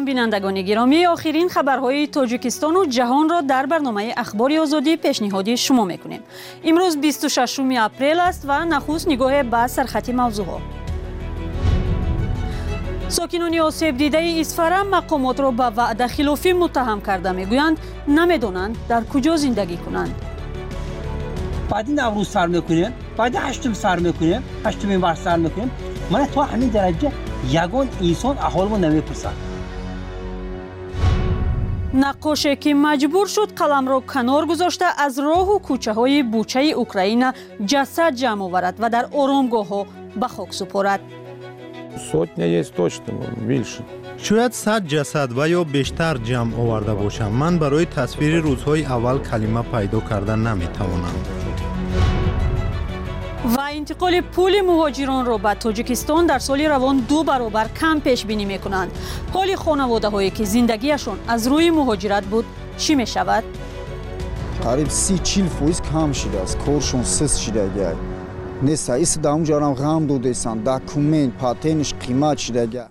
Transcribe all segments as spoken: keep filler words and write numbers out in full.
سلام بینندگان گرامی، آخرین خبرهای تاجیکستان و جهان را در برنامه اخبار آزادی پیشنهادی شما میکنیم. امروز بیست و ششم اپریل است و نخست نگاه به سرخط موضوعها. ساکنان آسیب دیده اسفره مقامات را به وعده خلافی متهم کرده میگویند نمیدانند در کجا زندگی کنند. بعد نوروز سر میکنیم، بعد هشتم سر میکنیم، هشتمین بار سر میکنیم. من تو همین درجه یگان انسان احوالمو نمیپرسد. نقاشه که مجبور شد قلم را کنار گذاشته از راه و کوچه های بوچه اوکراین جسد جمع آورد و در آرامگاه ها به خاک سپارد. Сотня есть точно, більше. شاید صد جسد و یا بیشتر جمع آورده باشم. من برای تصویر روزهای اول کلمه پیدا کردن نمیتوانم. و انتقال پول مهاجران را به تاجیکستان در سال روان دو برابر کم پیش بینی می کنند. حال خانواده هایی که زندگیشان از روی مهاجرت بود چی می شود؟ قریب سی چیل فویز کم شده است. کارشون سس شده گه. نیسته ایست در اونجا هم غم دودیستن. دکومنت پاتنش قیمت شده گه.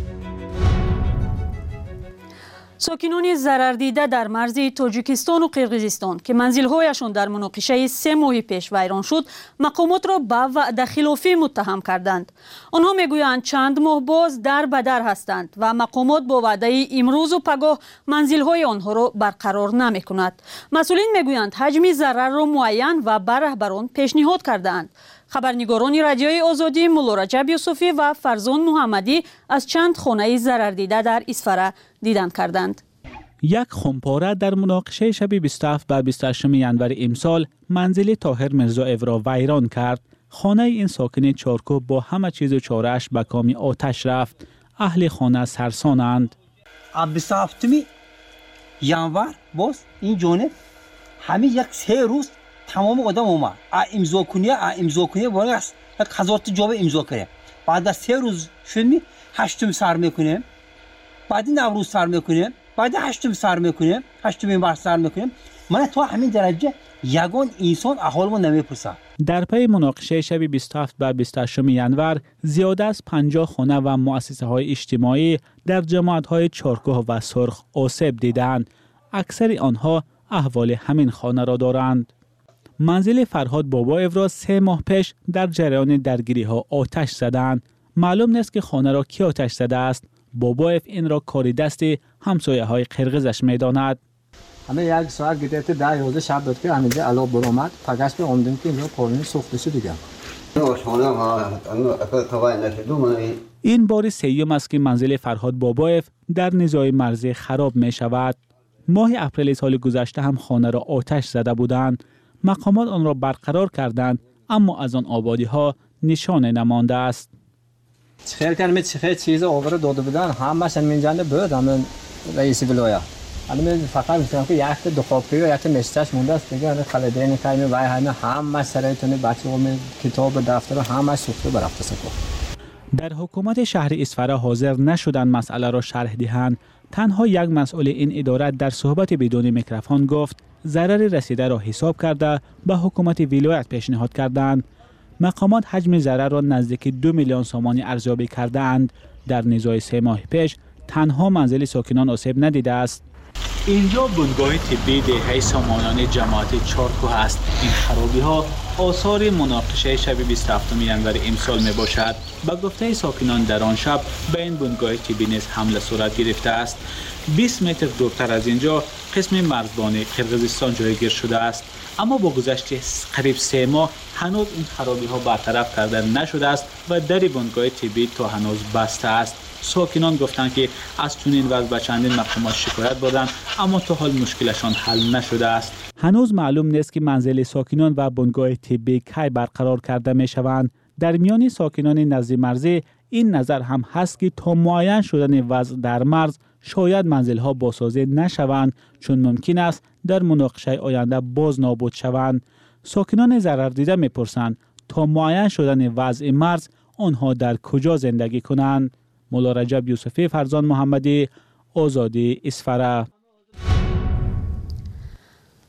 ساکنان ضرر دیده در مرز تاجیکستان و قرقیزستان که منزل‌هایشان در مناقشه سه ماه پیش ویران شد، مقامات را به وعده خلافی متهم کردند. آنها میگویند چند ماه باز در به در هستند و مقامات با وعده امروز و پگاه منزل‌های آنها را برقرار نمی‌کند. مسئولین میگویند حجم ضرر را معین و به رهبران پیشنهاد کردند. خبرنگاران رادیوی آزادی مولا رجب یوسفی و فرزان محمدی از چند خانه ضرر دیده در اسفره دیدن کردند. یک خمپاره در مناقشه شب بیست و هفت و بیست و هشت ینور امسال منزل طاهر میرزایف را ویران کرد. خانه این ساکن چارکو با همه چیز و چاره‌اش به کام آتش رفت. اهل خانه سرسانند. بیست و هفت ینور باز این جانب همین یک سه روز تمام آدم اومد. امضا کنی، امضا کنی باید است. یک هزار تا جواب امضا کنه. بعد از سه روز شد می هشتم سر میکنیم. بعد نوروز سر میکنیم. بعد هشتم سر میکنیم. هشتمین بار سر میکنیم. من تو همین درجه یگان انسان احوالمو نمیپرسد. در پی مناقشه شب بیست و هفت و بیست و هشت ینور زیاده از پنجاه خانه و مؤسسه های اجتماعی در جماعت های چارکوه و سرخ آسیب دیدند. اکثر آنها احوال همین خانه را دارند. منزل فرهاد بابایف را سه ماه پیش در جریان درگیری ها آتش زدند. معلوم نیست که خانه را کی آتش زده است. بابایف این را کاری دست همسایه های قرقیزش میداند. همه یک ساعت گذشته ده یازده شب بود که همینجا علاوه بر اومد پگاش به اومدیم که اینجا کارون سوخته شد دیگه. این بار سیوم است که منزل فرهاد بابایف در نزاع مرزی خراب می شود. ماه اپریل سال گذشته هم خانه را آتش زده بودند. مقامات آن را برقرار کردند اما از آن آبادی ها نشانه نمانده است. خیلی کلمه چه چیز آورده داده بودن همش منجنده بود همین رئیس ولایت. الان فقط میگم که یک دو خوابگاه و یک مستش مونده است دیگه خالدین کایمی و همه همه سرایتون بچه‌ها کتاب دفتر همه سوخته برافته سپاه. در حکومت شهر اسفره حاضر نشدند مسئله را شرح دهند. تنها یک مسئول این اداره در صحبت بدون میکروفون گفت ضرر رسیده را حساب کرده به حکومت ولایت پیشنهاد کردند. مقامات حجم ضرر را نزدیک دو میلیون سومانی ارزیابی کرده اند. در نزاع سه ماه پیش تنها منزل ساکنان آسیب ندیده است. اینجا بنگاه طبی دهه سامانان جماعت چارکوه است. این خرابی ها آثار مناقشه شب بیست و هفت ینور امسال می باشد. با گفته ساکنان در آن شب به این بنگاه طبی نیز حمله صورت گرفته است. بیست متر دورتر از اینجا قسم مرزبان قرقیزستان جایگیر شده است. اما با گذشت قریب سه ماه هنوز این خرابی ها برطرف کرده نشده است و در بنگاه طبی تا هنوز بسته است. ساکنان گفتند که از چنین وضع به چندین مقامات شکایت بردند اما تا حال مشکلشان حل نشده است. هنوز معلوم نیست که منزل ساکنان و بنگاه طبی کی برقرار کرده می شوند. در میان ساکنان نزد مرزی این نظر هم هست که تا معین شدن وضع در مرز شاید منزل‌ها بازسازی نشوند چون ممکن است در مناقشه آینده باز نابود شوند. ساکنان ضرر دیده می‌پرسند تا معین شدن وضع مرز آنها در کجا زندگی کنند. مولا رجب یوسفی، فرزان محمدی، آزادی اسفره.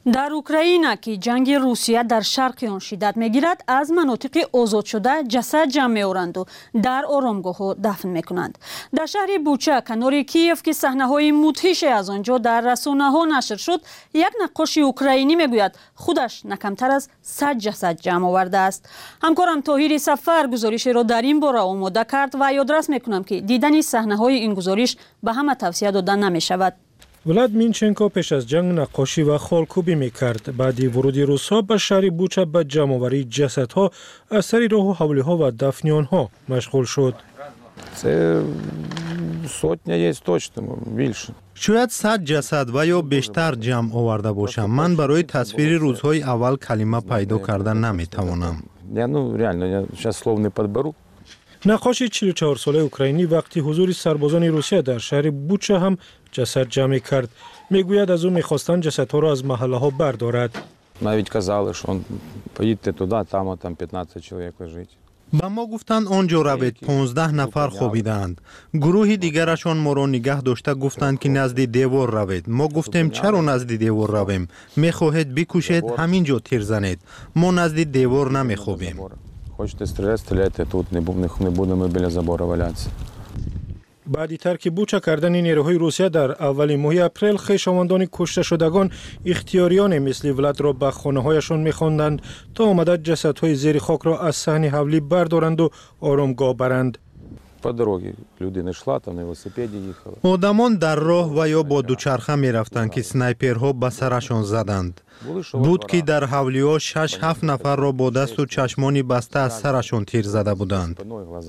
در اوکراین که جنگ روسیه در شرق آن شدت میگیرد، از مناطق آزاد شده جسد جمع می‌آورند و در آرامگاه‌ها دفن می‌کنند. در شهر بوچا کنار کیف که صحنه‌های مدهش از آنجا در رسانه‌ها نشر شد، یک نقاش اوکراینی میگوید خودش نکمتر از صد جسد جمع آورده است. همکارم طاهر سفر گزارش را در این باره آماده کرد و یادرس می‌کنم که دیدن صحنه‌های این گزارش به همه توصیه داده نمی‌شود. ولاد مینچنکو پیش از جنگ نقاشی و خالکوبی میکرد. بعدی ورودی روس‌ها به شهر بوچا به جمع‌آوری جسدها از سر راه و حوالی‌ها و دفن آنها مشغول شد. Це сотня є точно, більше. شاید صد جسد و یا بیشتر جمع آورده باشم. من برای تصویر روزهای اول کلمه پیدا کردن نمیتوانم. Я, ну, реально, я сейчас слов не подберу. نقاش چهل و چهار ساله اوکراینی وقتی حضور سربازان روسیه در شهر بوچا هم جسد جمع کرد. میگوید از او میخواستند جسدها را از محله ها بردارد. Навіть казали, що он, поїдьте туди, там, там п'ятнадцять чоловік лежить. با ما گفتند آنجا روید. پانزده نفر خوابیدند. گروه دیگرشان ما را نگه داشته گفتند که نزد دیوار روید. ما گفتیم چرا نزد دیوار رویم؟ میخواهید بکشید همینجا تیر زنید. ما نزد دیوار نمیخوابیم. Хочете стріляти, стріляйте тут, не будемо біля забору валятися. بعدی ترک بوچا کردن نیروهای روسیه در اول ماه اپریل، خویشاوندان کشته شدگان اختیاریان مثل ولاد را به خانه هایشان می‌خواندند تا آمده جسدهای زیر خاک را از صحن حولی بردارند و آرامگاه برند. по дорозі людина йшла, там на велосипеді їхала. آدمان در راه و یا با دوچرخه می‌رفتند که سنایپرها به سرشان زدند. بود که در حوالی‌ها شش هفت نفر را با دست و چشمانی بسته از سرشان تیر زده بودند.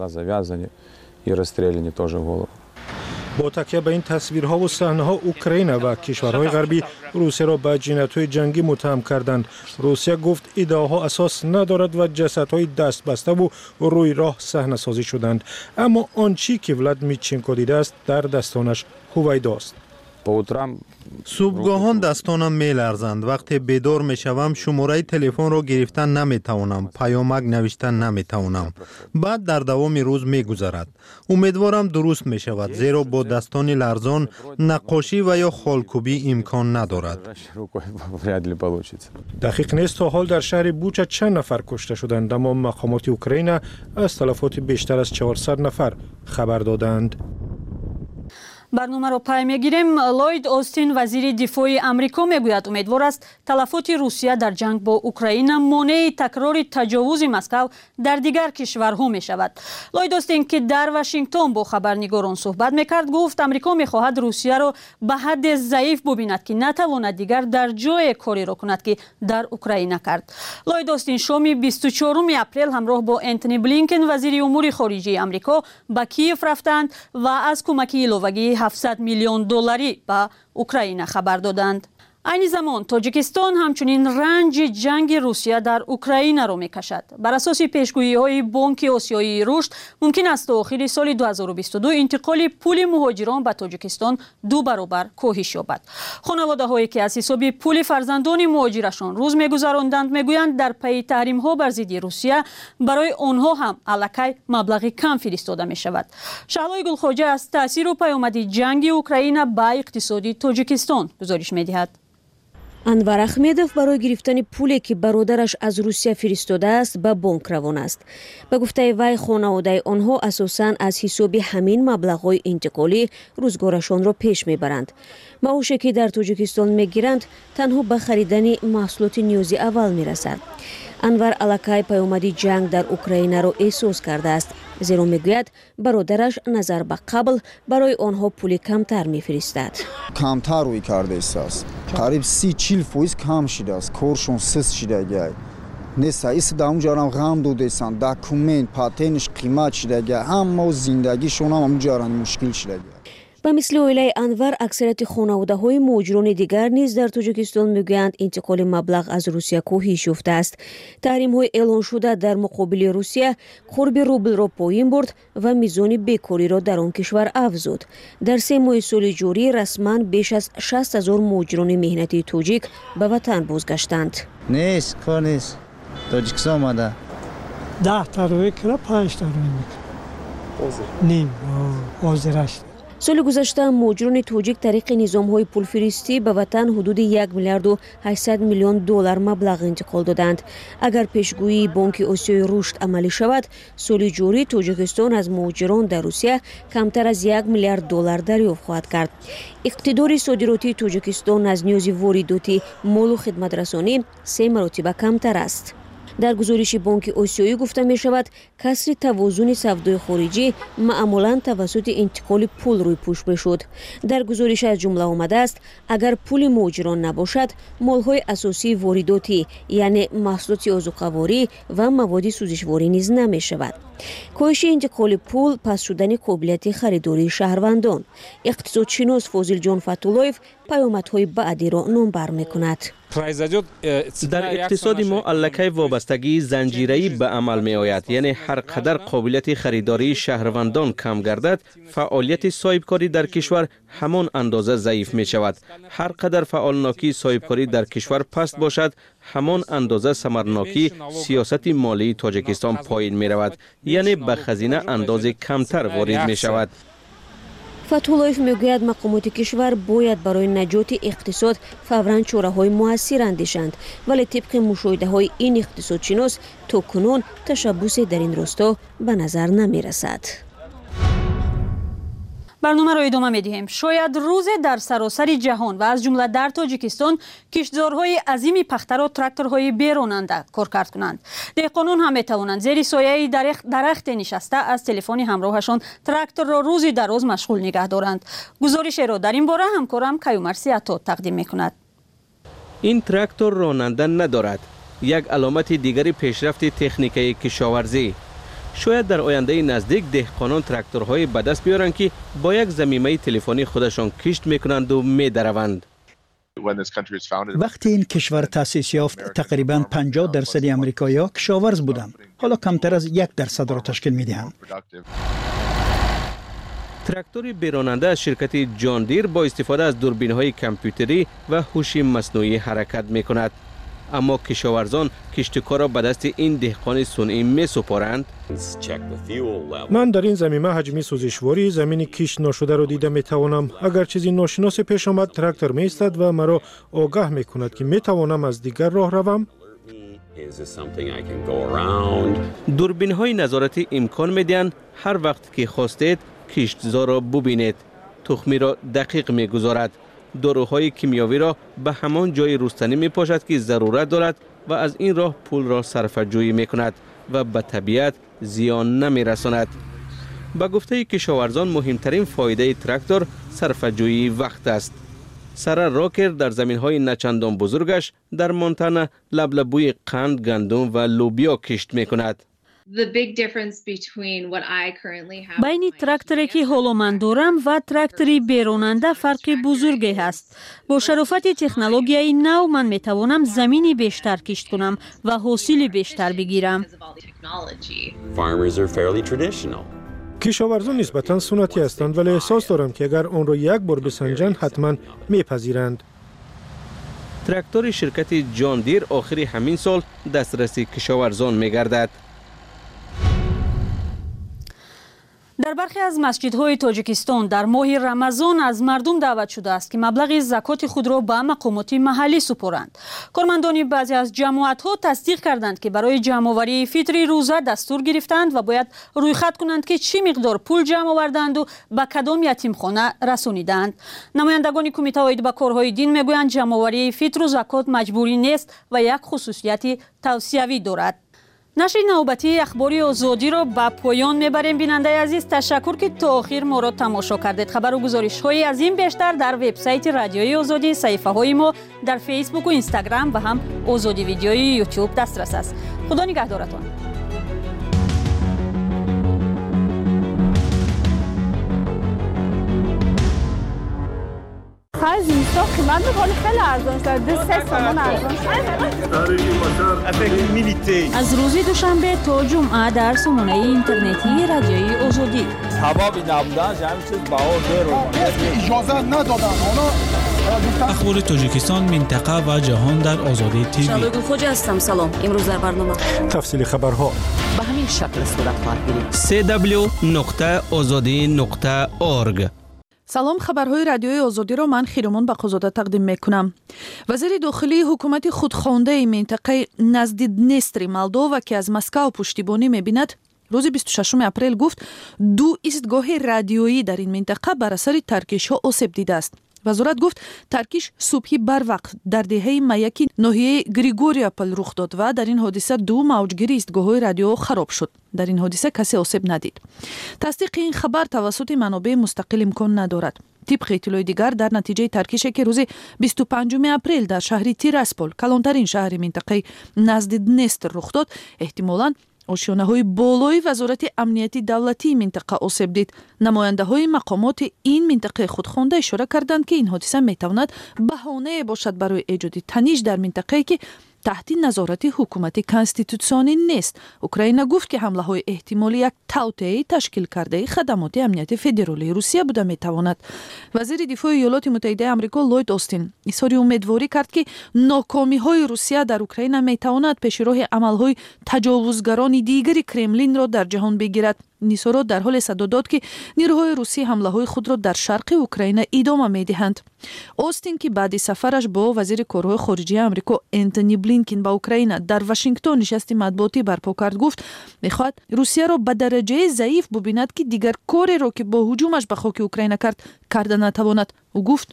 با تکیه به این تصویرها و صحنه‌ها اوکراین و کشورهای غربی روسیه را به جنایت‌های جنگی متهم کردند. روسیه گفت ادعاها اساس ندارد و جسدهای دست بسته و روی راه صحنه‌سازی شدند. اما آنچه که ولادیمیر میچنکو دیده است در دستانش هویداست. صبحگاهان دستانم میلرزند. وقتی بیدار میشوم شماره تلفن را گرفتن نمیتوانم، پیامک نوشتن نمیتوانم. بعد در دوام روز میگذرد. امیدوارم درست میشود، زیرا با دستان لرزان نقاشی و یا خالکوبی امکان ندارد. دقیق نیست تا حال در شهر بوچا چند نفر کشته شدند، اما مقامات اوکراین از تلفات بیشتر از چهارصد نفر خبر دادند. برنامه را پای میگیریم. لوید اوستین وزیر دفاع امریکا میگوید امیدوار است تلفات روسیه در جنگ با اوکراین مانع تکرار تجاوز مسکو در دیگر کشورها می شود. لوید اوستین که در واشنگتن با خبرنگاران صحبت میکرد گفت امریکا میخواهد روسیه را به حد ضعیف ببیند که نتواند دیگر در جای کاری را کند که در اوکراین کرد. لوید اوستین شام بیست و چهارم اپریل همراه با انتونی بلینکن وزیر امور خارجه امریکا به کیف رفتند و از کمک ایلوگی هفتصد میلیون دلاری به اوکراین خبر دادند. این زمان تاجیکستان همچنین رنج جنگ روسیه در اوکراین را میکشد. بر اساس پیشگویی‌های بانک آسیایی رشد ممکن است تا آخر سال دو هزار و بیست و دو انتقال پول مهاجران به تاجیکستان دو برابر کاهش یابد. خانواده‌هایی که از حساب پول فرزندان مهاجرشان روز میگذراندند میگویند در پی تحریم‌ها بر ضد روسیه برای آنها هم الکی مبلغ کم فرستاده میشود. شعلای گلخواجه از تاثیر و پیامد جنگ اوکراین به اقتصاد تاجیکستان گزارش می‌دهد. انور احمدов برای گرفتن پولی که برادرش از روسیه فرستاده است به بانک روان است. به گفته وی خانواده آنها اساساً از حساب همین مبلغ‌های انتقالی روزگارشان را پیش میبرند. معاشی که در تاجیکستان میگیرند تنها به خریدن محصولات نیازی اول میرسد. انور الکی پیامد جنگ در اوکراین را احساس کرده است، زیرا میگوید برادرش نظر به قبل برای آنها پولی کمتر میفرستد. کمتر روی کرده است. قریب سی چهل فیصد کم شده است. کارشون سست شده گه. نیست ایست دام جارم غم دودیسان. دکومنت پاتنش قیمت شده گه. هم زندگیشون هم جارم مشکل شده گه. به مثل اویله انور اکثریت خانواده های مهاجران دیگر نیز در تاجیکستان میگویند انتقال مبلغ از روسیه کاهش یافته است. تحریم های اعلان شده در مقابل روسیه قرب روبل را پایین برد و میزان بیکاری را در آن کشور افزود. در سه ماه سال جاری رسما بیش از شصت هزار مهاجران مهنتی تاجیک به وطن بازگشتند. نیست کار نیست. تاجیکستان آمده. ده تا روی کرا پنج تا روی میکنه. نیم حاضرش. соли гузашта муҳоҷирони тоҷик тариқи низомҳои пулфиристӣ ба ватан ҳудуди як миллиарду ҳашт миллион доллар маблағ интиқол доданд. Агар пешгӯии Бонки Осиёи рушд амалӣ шавад, соли ҷорӣ Тоҷикистон аз муҳоҷирон дар Русия камтар аз як миллиард доллар дарёфт хоҳад кард. иқтидори содиротии Тоҷикистон аз ниёзи воридоти молу хидматрасонӣ се маротиба камтар аст. дар гузориши Бонки Осиёӣ гуфта мешавад, касри тавозуни савдои хориҷӣ маъмулан тавассути интиқоли пул рӯйпӯш мешуд. дар гузориш аз ҷумла омадааст, агар пули муҳоҷирон набошад, молҳои асосии воридотӣ, яъне маҳсулоти озуқаворӣ ва маводи сӯзишворӣ низ намешавад. коҳиши интиқоли пул паст шудани қобилияти харидории шаҳрвандон. иқтисодшинос Фозилҷон Фатуллоев паёмадҳои баъдиро номбар мекунад. дар иқтисоди мо аллакай вобастагии занҷираӣ ба амал меояд, яъне ҳар қадар қобилияти харидории шаҳрвандон кам гардад, фаъолияти соҳибкорӣ дар кишвар ҳамон андоза заиф мешавад. ҳар қадар фаъолнокии соҳибкорӣ дар кишвар паст бошад, ҳамон андоза самарнокии сиёсати молии Тоҷикистон поин меравад, яъне ба хазина андозе камтар ворид мешавад. Фатҳуллоев мегӯяд, мақомоти кишвар бояд барои наҷоти иқтисод фавран чораҳои муассир андешанд, вале тибқи мушоҳидаҳои ин иқтисодшинос то кунун ташаббусе дар ин росто ба назар намерасад. барномаро идома медиҳем. Шояд рӯзе дар саросари ҷаҳон ва аз ҷумла дар Тоҷикистон киштзорҳои азими пахтаро тракторҳои беронанда коркард кунанд. деҳқонон ҳам метавонанд зери сояи дарахте нишаста аз телефони ҳамроҳашон тракторро рӯзи дароз машғул нигаҳ доранд. гузоришеро дар ин бора ҳамкорам Каюмарси Ато тақдим мекунад. ин трактор ронанда надорад. як аломати дигари пешрафти техникаи кишоварзӣ. шояд дар ояндаи наздик деҳқонон тракторҳое ба даст биёранд, ки бо як замимаи телефони худашон кишт мекунанду медараванд. вақте ин кишвар таъсис ёфт, тақрибан панҷоҳ дарсади амрикоиҳо кишоварз буданд. ҳоло камтар аз як дарсадро ташкил медиҳанд. трактори беронанда аз ширкати Ҷон Дир бо истифода аз дурбинҳои компютерӣ ва ҳуши маснуӣ ҳаракат мекунад. аммо кишоварзон киштукорро ба дасти ин деҳқони сунъӣ месупоранд. ман дар ин замима ҳаҷми сӯзишвории замини кишт ношударо дида метавонам. агар чизи ношиносе пеш омад, трактор меистад ва маро огаҳ мекунад, ки метавонам аз дигар роҳ равам. дурбинҳои назоратӣ имкон медиҳанд ҳар вақт ки хостед киштзорро бубинед. тухмиро дақиқ мегузорад. доруҳои кимиёвиро ба ҳамон ҷои рустанӣ мепошад, ки зарурат дорад ва аз ин роҳ пулро сарфаҷӯӣ мекунад ва ба табиат зиён намерасонад. ба гуфтаи кишоварзон муҳимтарин фоидаи трактор сарфаҷӯии вақт аст. Сара Рокер дар заминҳои начандон бузургаш дар Монтана лаблабӯи қанд, гандум ва лӯбиё кишт мекунад. байни тракторе ки ҳоло ман дорам ва трактори беронанда фарқи бузурге ҳаст. бо шарофати технологияи нав ман метавонам замини бештар кишт кунам ва ҳосили бештар бигирам. кишоварзон нисбатан суннатӣ ҳастанд, вале эҳсос дорам, ки агар онро як бор бисанҷанд, ҳатман мепазиранд. трактори ширкати Ҷон Дир охири ҳамин сол дастраси кишоварзон мегардад. дар бархе аз масҷидҳои Тоҷикистон дар моҳи Рамазон аз мардум даъват шудааст, ки маблағи закоти худро ба мақомоти маҳаллӣ супоранд. кормандони баъзе аз ҷамоатҳо тасдиқ карданд, ки барои ҷамъоварии фитри рӯза дастур гирифтанд ва бояд рӯйхат кунанд, ки чӣ миқдор пул ҷамъ оварданду ба кадом ятимхона расониданд. намояндагони кумитаҳои ба корҳои дин мегӯянд ҷамъоварии фитру закот маҷбурӣ нест ва як хусусияти тавсиявӣ дорад. нашри навбатии ахбори озодиро ба поён мебарем. бинандаи азиз, ташаккур, ки то охир моро тамошо кардед. хабару гузоришҳои аз ин бештар дар вебсайти радиои озодӣ, саҳифаҳои мо дар фейсбуку, инстаграм ва ҳам озодӣ видеои ютуб дастрас аст. худо нигаҳдоратон. از اینستا قیمت می‌کنه خیلی ارزان شده دو سه تومن ارزان شده. از روزی دوشنبه تا جمعه در سامانه اینترنتی رادیوی آزادی. سببی نبودن همین چیز بهار رو اجازه ندادن. اونا اخبار تاجیکستان، منطقه و جهان در آزادی تیوی. شبگیر خوج هستم. سلام. امروز در برنامه تفصیل خبرها به همین شکل صورت خواهد گرفت. سی دبلیو نقطه آزادی نقطه اورگ салом, хабарҳои радиои озодиро ман хиромон бақозода тақдим мекунам. вазири дохилии ҳукумати худхондаи минтақаи назди Днестри Молдова ки аз Москав пуштибонӣ мебинад, рӯзи бисту шашуми апрел гуфт ду истгоҳи радиоӣ дар ин минтақа бар асари таркишҳо осеб дидааст. вазорат гуфт таркиш субҳи барвақт дар деҳаи маяки ноҳияи Григориопол рух дод ва дар ин ҳодиса ду мавҷгири истгоҳҳои радио хароб шуд. дар ин ҳодиса касе осеб надид. тасдиқи ин хабар тавассути манобеъи мустақил имкон надорад. тибқи иттилои дигар, дар натиҷаи таркише ки рӯзи бисту панҷуми апрел дар шаҳри Тирасполь, калонтарин шаҳри минтақаи назди Днестр рух дод, эҳтимолан ошёнаҳои болои вазорати амнияти давлатии минтақа осеб дид. намояндаҳои мақомоти ин минтақаи худхонда ишора карданд ки ин ҳодиса метавонад баҳонае бошад барои эҷоди таниш дар минтақае ки таҳти назорати ҳукумати конститутсионӣ нест. Украина гуфт ки ҳамлаҳои эҳтимолӣ як тавтеаи ташкил кардаи хадамоти амнияти федералии Русия буда метавонад. вазири дифои Иёлоти Муттаҳидаи Амрико Ллойд Остин изҳори умедворӣ кард ки нокомиҳои Русия дар Украина метавонад пешироҳи амалҳои таҷовузгарони дигари Кремлинро дар ҷаҳон бигирад. нисоро дар ҳоле садо дод ки нирӯҳои русӣ ҳамлаҳои худро дар шарқи Украина идома медиҳанд. Остин ки баъди сафараш бо вазири корҳои хориҷии Амрико Энтони Блинкин ба Украина дар Вашингтон нишасти матбуотӣ барпо кард, гуфт мехоҳад Русияро ба дараҷаи заиф бубинад ки дигар кореро ки бо ҳуҷумаш ба хоки Украина кард карда натавонад. ӯ гуфт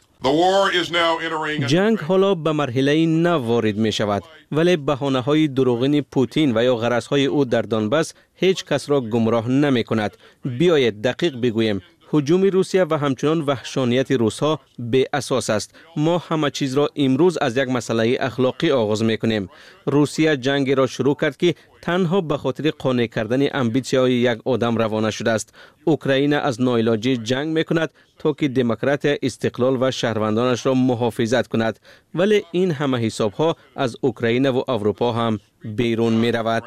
ҷанг ҳоло ба марҳилаи нав ворид мешавад, вале баҳонаҳои дуруғини Путин ва ё ғаразҳои ӯ дар Донбас ҳеҷ касро гумроҳ намекунад. биёед дақиқ бигӯем, ҳуҷуми Русия ва ҳамчунон ваҳшонияти русҳо беасос аст. мо ҳама чизро имрӯз аз як масъалаи ахлоқӣ оғоз мекунем. Русия ҷангеро шурӯъ кард ки танҳо ба хотири қонеъ кардани амбитсияҳои як одам равона шудааст. Украина аз ноилоҷӣ ҷанг мекунад то ки демократия, истиқлол ва шаҳрвандонашро муҳофизат кунад. вале ин ҳама ҳисобҳо аз Украинаву Аврупо ҳам берун меравад.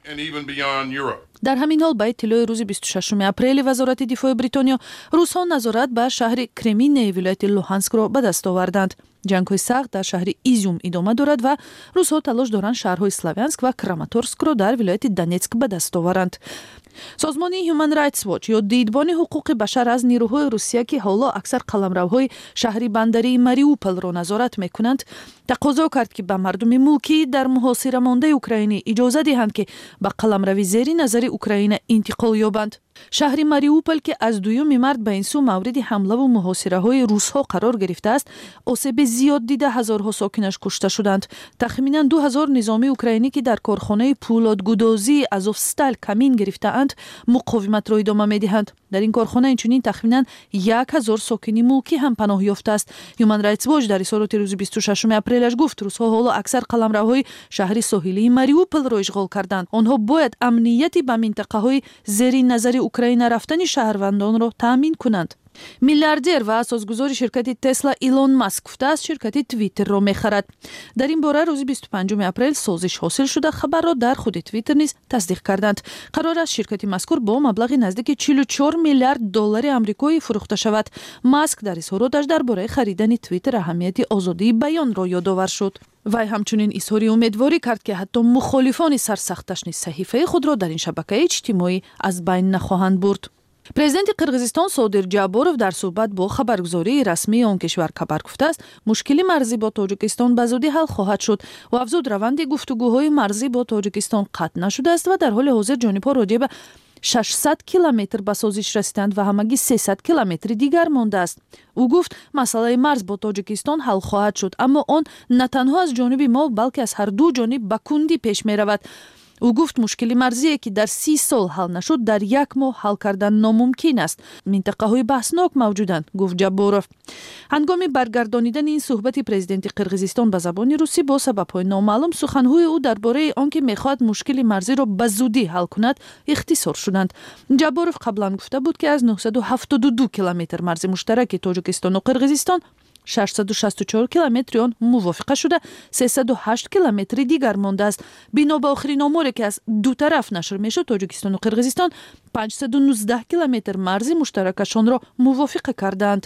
дар ҳамин ҳол ба иттилои рӯзи бисту шашуми апрели вазорати дифои Бритониё русҳо назорат ба шаҳри Креминияи вилояти Луҳанскро ба даст оварданд. ҷангҳои сахт дар шаҳри Изюм идома дорад ва русҳо талош доранд шаҳрҳои Славянск ва Краматорскро дар вилояти Донецк ба даст оваранд. созмони Human Rights Watch ё дидбони ҳуқуқи башар аз нирӯҳои Русия ки ҳоло аксар қаламравҳои шаҳри бандарии Мариуполро назорат мекунанд, тақозо кард ки ба мардуми мулкӣ дар муҳосира мондаи Украинӣ иҷоза диҳанд ки ба қаламрави зери назари Украина интиқол ёбанд. шаҳри Мариупол ки аз дуюми март ба ин су мавриди ҳамлаву муҳосираҳои русҳо қарор гирифтааст, осеби зиёд дида ҳазорҳо сокинаш кушта шуданд. тахминан ду ҳазор низомии украинӣ ки дар корхонаи пӯлодгудозии Азовсталь камин гирифтаанд, муқовиматро идома медиҳанд. дар ин корхона инчунин тахминан як ҳазор сокини мулкӣ ҳам паноҳ ёфтааст. Human Rights Watch дар изҳороти рӯзи бисту шашуми апрелаш гуфт русҳо ҳоло аксар қаламравҳои шаҳри соҳилии Мариуполро ишғол карданд. онҳо бояд амнияти ба минтақаҳои зери назари Украина рафтани шаҳрвандонро таъмин кунанд. миллиардер ва асосгузори ширкати Тесла Илон Маск гуфтааст ширкати Твиттерро мехарад. дар ин бора рӯзи бисту панҷуми апрел созиш ҳосил шуда хабарро дар худи Твиттер низ тасдиқ карданд. қарор аст ширкати мазкур бо маблағи наздики чилу чор миллиард доллари амрикоӣ фурӯхта шавад. Маск дар изҳороташ дар бораи харидани Твиттер аҳамияти озодии баёнро ёдовар шуд. вай ҳамчунин изҳори умедворӣ кард ки ҳатто мухолифони сарсахташ низ саҳифаи худро дар ин шабакаи иҷтимоӣ аз байн нахоҳанд бурд. президенти Қирғизистон Содир Ҷаборов дар суҳбат бо хабаргузории расмии он кишвар хабар гуфтааст мушкили марзӣ бо Тоҷикистон ба зудӣ ҳал хоҳад шуд. ӯ афзуд раванди гуфтугӯҳои марзӣ бо Тоҷикистон қатъ нашудааст ва дар ҳоли ҳозир ҷонибҳо роҷеъ ба шашсад километр ба созиш расиданд ва ҳамагӣ сесад километри дигар мондааст. ӯ гуфт масъалаи марз бо Тоҷикистон ҳал хоҳад шуд, аммо он на танҳо аз ҷониби мо балки аз ҳарду ҷониб ба кундӣ пеш меравад. ӯ гуфт мушкили марзие ки дар си сол ҳал нашуд дар як моҳ ҳал кардан номумкин аст. минтақаҳои баҳснок мавҷуданд, гуфт Ҷаборов. ҳангоми баргардонидани ин суҳбати президенти Қирғизистон ба забони русӣ бо сабабҳои номаълум суханҳои ӯ дар бораи он ки мехоҳад мушкили марзиро ба зудӣ ҳал кунад ихтисор шуданд. Ҷаборов қаблан гуфта буд ки аз нӯҳсаду ҳафтоду ду километр марзи муштараки Тоҷикистону Қирғизистон шашсаду шасту чор километри он мувофиқа шуда, сесаду ҳашт километри дигар мондааст. бино ба охирин оморе ки аз ду тараф нашр мешуд, Тоҷикистону Қирғизистон панҷсаду нуздаҳ километр марзи муштаракашонро мувофиқа кардаанд.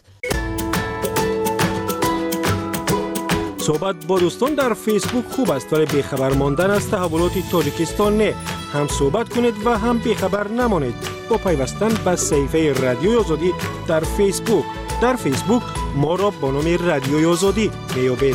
صحبت با دوستان در فیسبوک خوب است ولی بیخبر ماندن از تحولات تاجیکستان نه. هم صحبت کنید و هم بیخبر نمانید با پیوستن به صفحه رادیوی آزادی در فیسبوک. در فیسبوک ما را با نام رادیوی آزادی میابید.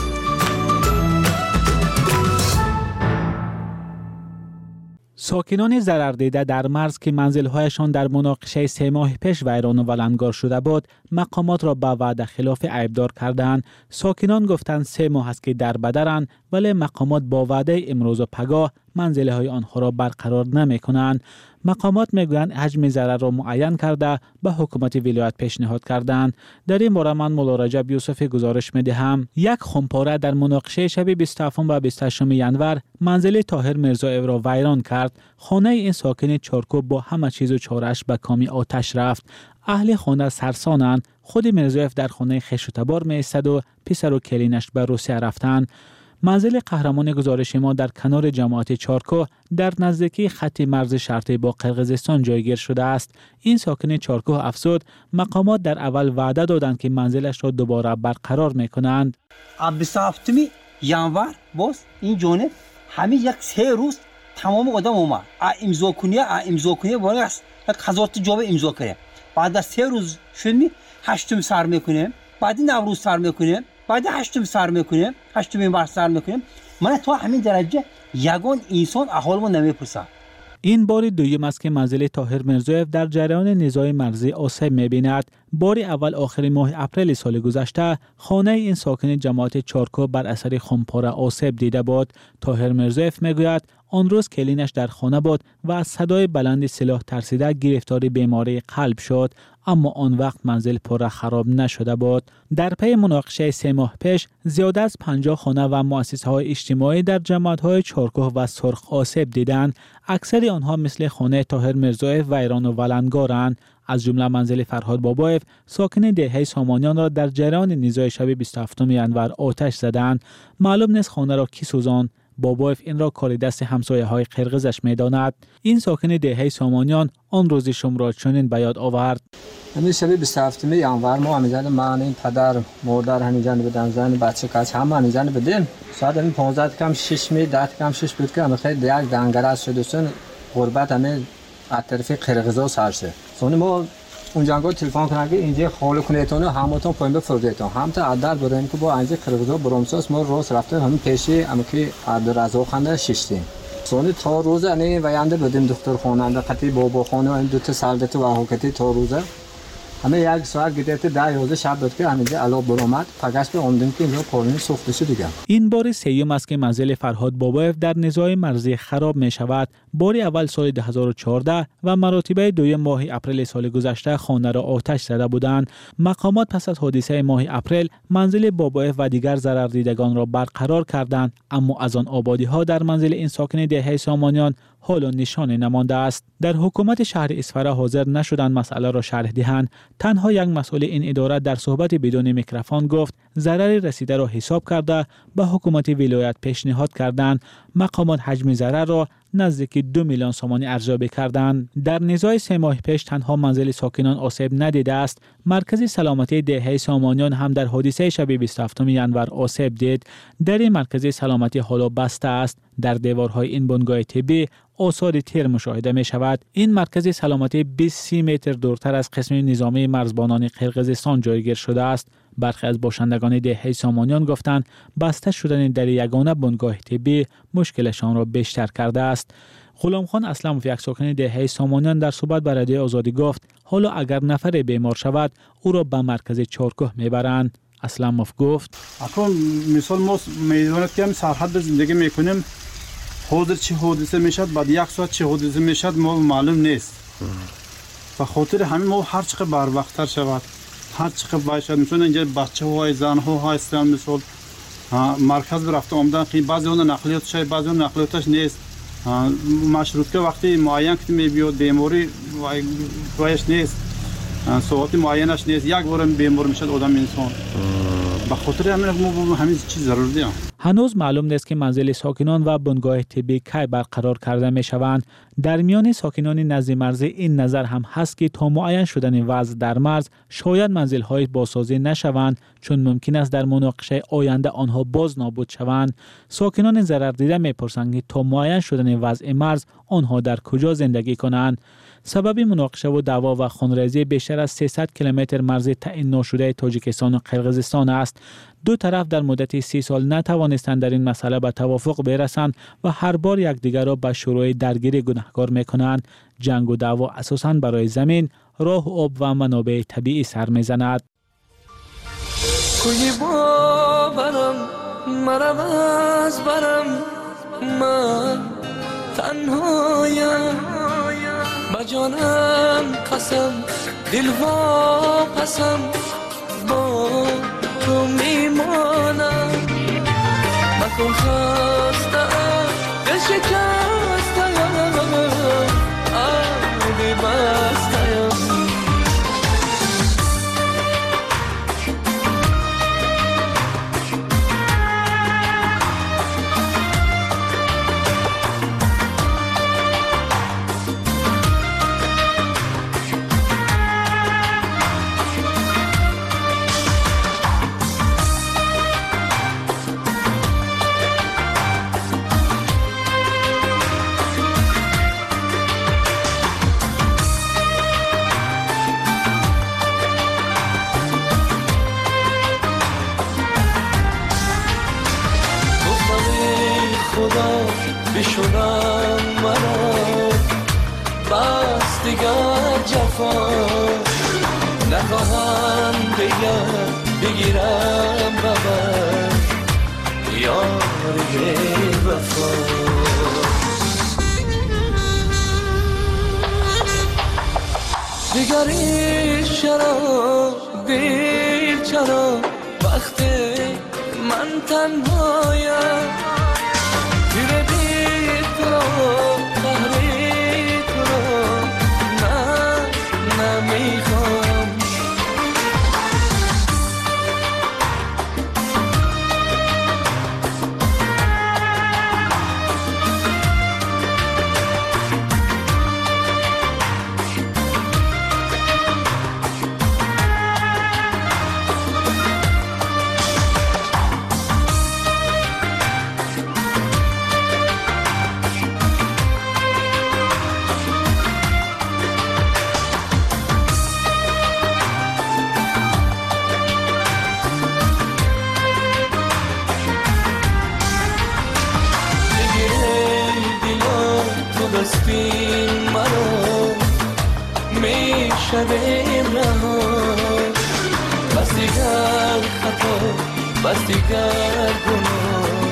ساکنان ضرر دیده در مرز که منزل‌هایشان در مناقشه سه ماه پیش ویران و ولنگار شده بود، مقامات را به وعده خلاف عیبدار کردند. ساکنان گفتند سه ماه است که در بدرند، ولی مقامات با وعده امروز و پگاه منزل‌های آنها را برقرار نمی‌کنند. مقامات میگویند حجم ضرر را معین کرده به حکومت ولایت پیشنهاد کردند. در این باره من مولا رجب یوسفی گزارش می‌دهم. یک خمپاره در مناقشه شب بیست و هفتم و بیست و هشتم ینور منزل طاهر میرزایف را ویران کرد. خانه این ساکن چارکوب با همه چیز و چاره‌اش به کامی آتش رفت. اهل خانه سرسانند. خود میرزایف در خانه خویش و تبار می‌ایستد و پسر و کلینش به روسیه رفتند. منزل قهرمان گزارش ما در کنار جماعت چارکو در نزدیکی خط مرز شرطی با قرقیزستان جایگیر شده است. این ساکن چارکو افزود مقامات در اول وعده دادند که منزلش را دوباره برقرار میکنند. بیست و هفتم ینور باز این جانب همین یک سه روز تمام آدم اومد امضا کنی امضا کنی بالا است یک هزار تا جواب امضا کنه. بعد از سه روز شد می هشتم سر میکنه، بعد نوروز سر میکنه، بعد هشتم سر میکنه، هشتم بار سر میکنه. من تو همین درجه یگان انسان احوالمو نمیپرسه. این بار دوم است که منزل طاهر میرزایف در جریان نزاع مرزی آسیب می‌بیند. بار اول آخر ماه اپریل سال گذشته خانه این ساکن جماعت چارکو بر اثر خمپاره آسیب دیده بود. طاهر میرزایف میگوید آن روز کلینش در خانه بود و از صدای بلند سلاح ترسیده گرفتار بیماری قلب شد، اما آن وقت منزل پر خراب نشده بود. در پی مناقشه سه ماه پیش زیاده از پنجاه خانه و مؤسسه‌های اجتماعی در جماعت‌های چارکوه و سرخ آسیب دیدند. اکثر آنها مثل خانه طاهر میرزایف ویران و ولنگارند. از جمله منزل فرهاد بابایف ساکن دهه سامانیان را در جریان نزاع شب بیست و هفتم ینور آتش زدند. معلوم نیست خانه را کی سوزاند. بابایف این را کار دست همسایه های قرقیزش میداند. این ساکن دهه سامانیان آن روز شم را چنین به یاد آورد. همین شب بیست و هفتم ینور ما همیزن من این پدر مادر همیزن بدن زن بچه کاش همه همیزن بدیم. شاید این پانزده کم شش می ده کم شش بود که همه خیلی یک دنگره شدستون غربت همه از طرف قرقیزا سرشه. سونی ما اونجا تلفن کنن که اینجا خاله کنیتون همتون پایین بفرستیتون. هم تا عدل بودن که با اینجا قرقیزا برامساس ما روز رفتیم همین پیشی اما که عبدالرزاق خانه ششتیم. سونی تا روز نه وینده بدیم دکتر خانه قتی بابا خانه این دو تا سالت و حکتی تا روزه همه یک ساعت گذشته ده یازده شب بود که همینجا علا برآمد فقط به اومدیم که اینجا پارونی سوخته شد دیگه. این بار سوم است که منزل فرهاد بابایف در نزاع مرزی خراب می شود. بار اول سال دو هزار و چهارده و مراتبه دوم ماه اپریل سال گذشته خانه را آتش زده بودند. مقامات پس از حادثه ماه اپریل منزل بابایف و دیگر ضرر دیدگان را برقرار کردند، اما از آن آبادی ها در منزل این ساکن دهه سامانیان حال و نشان نمانده است. در حکومت شهر اصفهان حاضر نشدند مسئله را شرح دهند. تنها یک مسئول این اداره در صحبت بدون میکروفون گفت ضرر رسیده را حساب کرده به حکومت ولایت پیشنهاد کردند. مقامات حجم ضرر را نزدیک دو میلیون سومانی ارزیابی کردند. در نزاع سه ماه پیش تنها منزل ساکنان آسیب ندیده است. مرکز سلامتی دهه سامانیان هم در حادثه شب بیست و هفتم ینور آسیب دید. در این مرکز سلامتی حالا بسته است. در دیوارهای این بنگاه طبی آثار تیر مشاهده می شود. این مرکز سلامتی بیست متر دورتر از قسم نظامی مرزبانان قرقیزستان جایگیر شده است. برخی از باشندگان دهه سامانیان گفتند بسته شدن در یگانه بنگاه طبی مشکلشان را بیشتر کرده است. غلام خان اسلموف یک ساکن دهه سامانیان در صحبت با رادیو آزادی گفت حالا اگر نفر بیمار شود او را به مرکز چارکوه میبرند. اسلموف گفت اکنون مثال ما میدانید که سرحد زندگی میکنیم، حاضر چه حادثه میشد بعد یک ساعت چه حادثه میشد ما معلوم نیست. و خاطر همین ما هر چقدر بر وقتتر شود هر چقدر باید مثلا اینجا بچه های زن ها هستن مثلا مرکز رفته آمدن که بعضی اون نقلیاتش بعضی اون نقلیاتش نیست. مشروط که وقتی معین که میبیاد بیماری وایش نیست ساعت معینش نیست یک بار بیمار میشد آدم انسان. به خاطر همین همین چیز ضروری است. هنوز معلوم نیست که منزل ساکنان و بنگاه طبی کی برقرار کرده می شوند. در میان ساکنان نزد مرزی این نظر هم هست که تا معین شدن وضع در مرز شاید منزل های بازسازی نشوند، چون ممکن است در مناقشه آینده آنها باز نابود شوند. ساکنان ضرر دیده می پرسند که تا معین شدن وضع مرز آنها در کجا زندگی کنند. سبب مناقشه و دعوا و خونریزی بیشتر از سیصد کیلومتر مرز تعیین نشده تاجیکستان و قرقیزستان است. دو طرف در مدت سی سال نتوانستند در این مسئله به توافق برسند و هر بار یکدیگر را به شروع درگیری گناهکار می‌کنند. جنگ و دعوا اساساً برای زمین، راه و آب و منابع طبیعی سر می‌زند. کوی باورم مرم از برم من تنهایم با جانم قسم دل واپسم با تو میمانم مکن خستم دل شکستم آبی بستم بشونم مرا بس دیگر جفا نخواهم دیگر بگیرم ببر یاری وفا دیگری چرا دیر چرا وقتی من تنهایم بستیم مرا میشویم رها بس دیگر خطا بس دیگر گناه.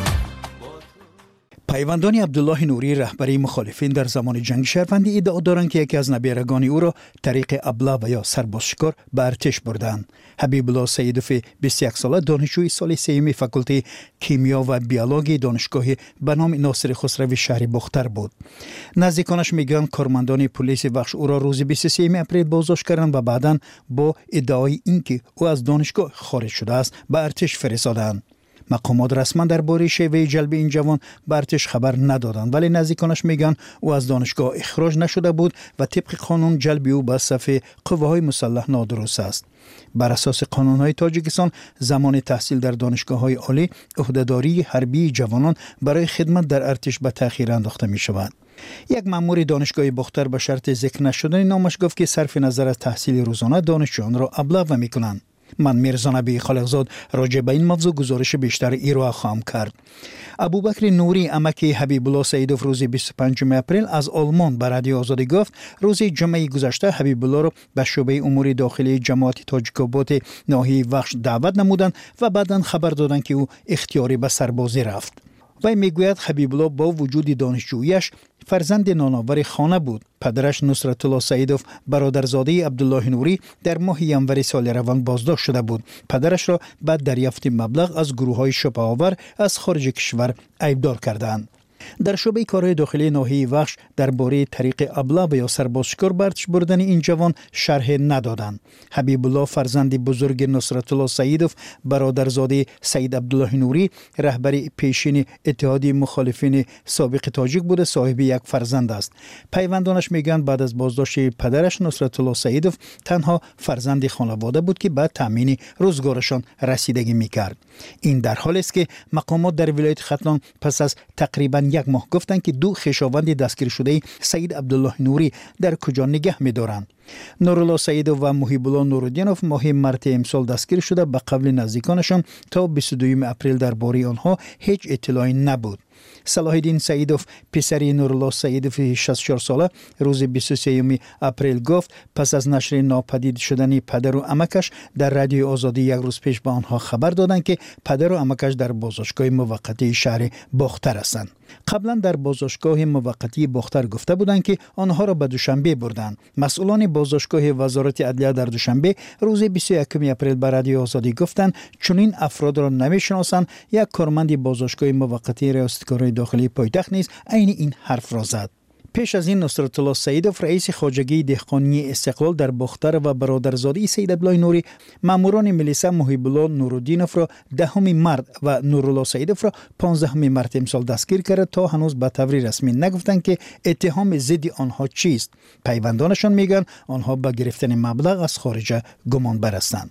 پیوندان عبدالله نوری رهبری مخالفین در زمان جنگ شهروندی ادعا دارند که یکی از نبیرگان او را طریق ابله و یا سربازشکار به ارتش بردند. حبیب الله سیدوف بیست و یک ساله دانشجوی سال سوم فاکولته کیمیا و بیولوژی دانشگاه به نام ناصر خسروی شهر بختر بود. نزدیکانش میگن کارمندان پلیس بخش او را روز بیست و سوم اپریل بازداشت کردند و بعداً با ادعای اینکه او از دانشگاه خارج شده است به ارتش فرستادند. مقامات رسما درباره شیوه جلب این جوان به ارتش خبر ندادند، ولی نزدیکانش میگن او از دانشگاه اخراج نشده بود و طبق قانون جلب او به صف قوه‌های مسلح نادرست است. بر اساس قانون‌های تاجیکستان زمان تحصیل در دانشگاه‌های عالی عهده‌داری حربی جوانان برای خدمت در ارتش به تأخیر انداخته می‌شود. یک مأمور دانشگاه بختر به شرط ذکر نشدن نامش گفت که صرف نظر از تحصیل روزانه دانشجویان را ابله می‌کنند. من میرزا نبی خالقزاد راجع به این موضوع گزارش بیشتر ایرا خواهم کرد. ابوبکر نوری عمک حبیب الله سیدوف روز بیست و پنجم اپریل از آلمان به رادیو آزادی گفت روز جمعه گذشته حبیب الله را به شعبه امور داخلی جماعت تاجیکاباد ناحیه وخش دعوت نمودند و بعداً خبر دادند که او اختیاری به سربازی رفت. وی میگوید حبیب الله با وجود دانشجوییش فرزند نانآور خانه بود. پدرش نصرت الله سیدوف برادرزاده عبدالله نوری در ماه ینوری سال روان بازداشت شده بود. پدرش را بعد دریافت مبلغ از گروه‌های شبه‌آور از خارج کشور ایبدار کردند. در شعبه کارهای داخلی ناحیه وخش درباره طریق ابله یا سربازشکار به ارتش بردن این جوان شرح ندادند. حبیب الله فرزند بزرگ نصرت الله سیدوف برادرزاده سید عبدالله نوری رهبر پیشین اتحادیه مخالفین سابق تاجیک بوده، صاحب یک فرزند است. پیوندانش میگن بعد از بازداشت پدرش نصرت الله سیدوف تنها فرزند خانواده بود که بعد تامین روزگارشان رسیدگی میکرد. این در حالی است که مقامات در ولایت ختلان پس از تقریبا یک ماه گفتند که دو خویشاوند دستگیر شده سید عبدالله نوری در کجا نگه می‌دارند. نورالله سیدوف و محیب الله نورالدینوف ماه مارت امسال دستگیر شده. به قول نزدیکانشان تا بیست و دوم اپریل درباره آنها هیچ اطلاعی نبود. صلاح الدین سیدوف پسر نورالله سیدوف شصت و چهار ساله روز بیست و سوم اپریل گفت پس از نشر ناپدید شدن پدر و عمکش در رادیو آزادی یک روز پیش به آنها خبر دادند که پدر و عمکش در بازداشتگاه موقتی شهر باختر هستند. قبلا در بازداشتگاه موقتی باختر گفته بودند که آنها را به دوشنبه بردند. مسئولان بازداشتگاه وزارت عدلیه در دوشنبه روز بیست و یکم اپریل به رادیو آزادی گفتند چنین افراد را نمیشناسند. یک کارمند بازداشتگاه موقتی ریاست کارهای داخلی پایتخت نیز عین این حرف را زد. پیش از این نصرت الله سیدوف رئیس خواجگی دهقانی استقلال در باختر و برادرزاده سید عبدالله نوری ماموران ملیسا محیب الله نورالدینوف را دهم مارس و نورالله سیدوف را پانزدهم مارس امسال دستگیر کرد تا هنوز به طور رسمی نگفتند که اتهام ضد آنها چیست. پیوندانشان میگن آنها به گرفتن مبلغ از خارج گمانبر هستند.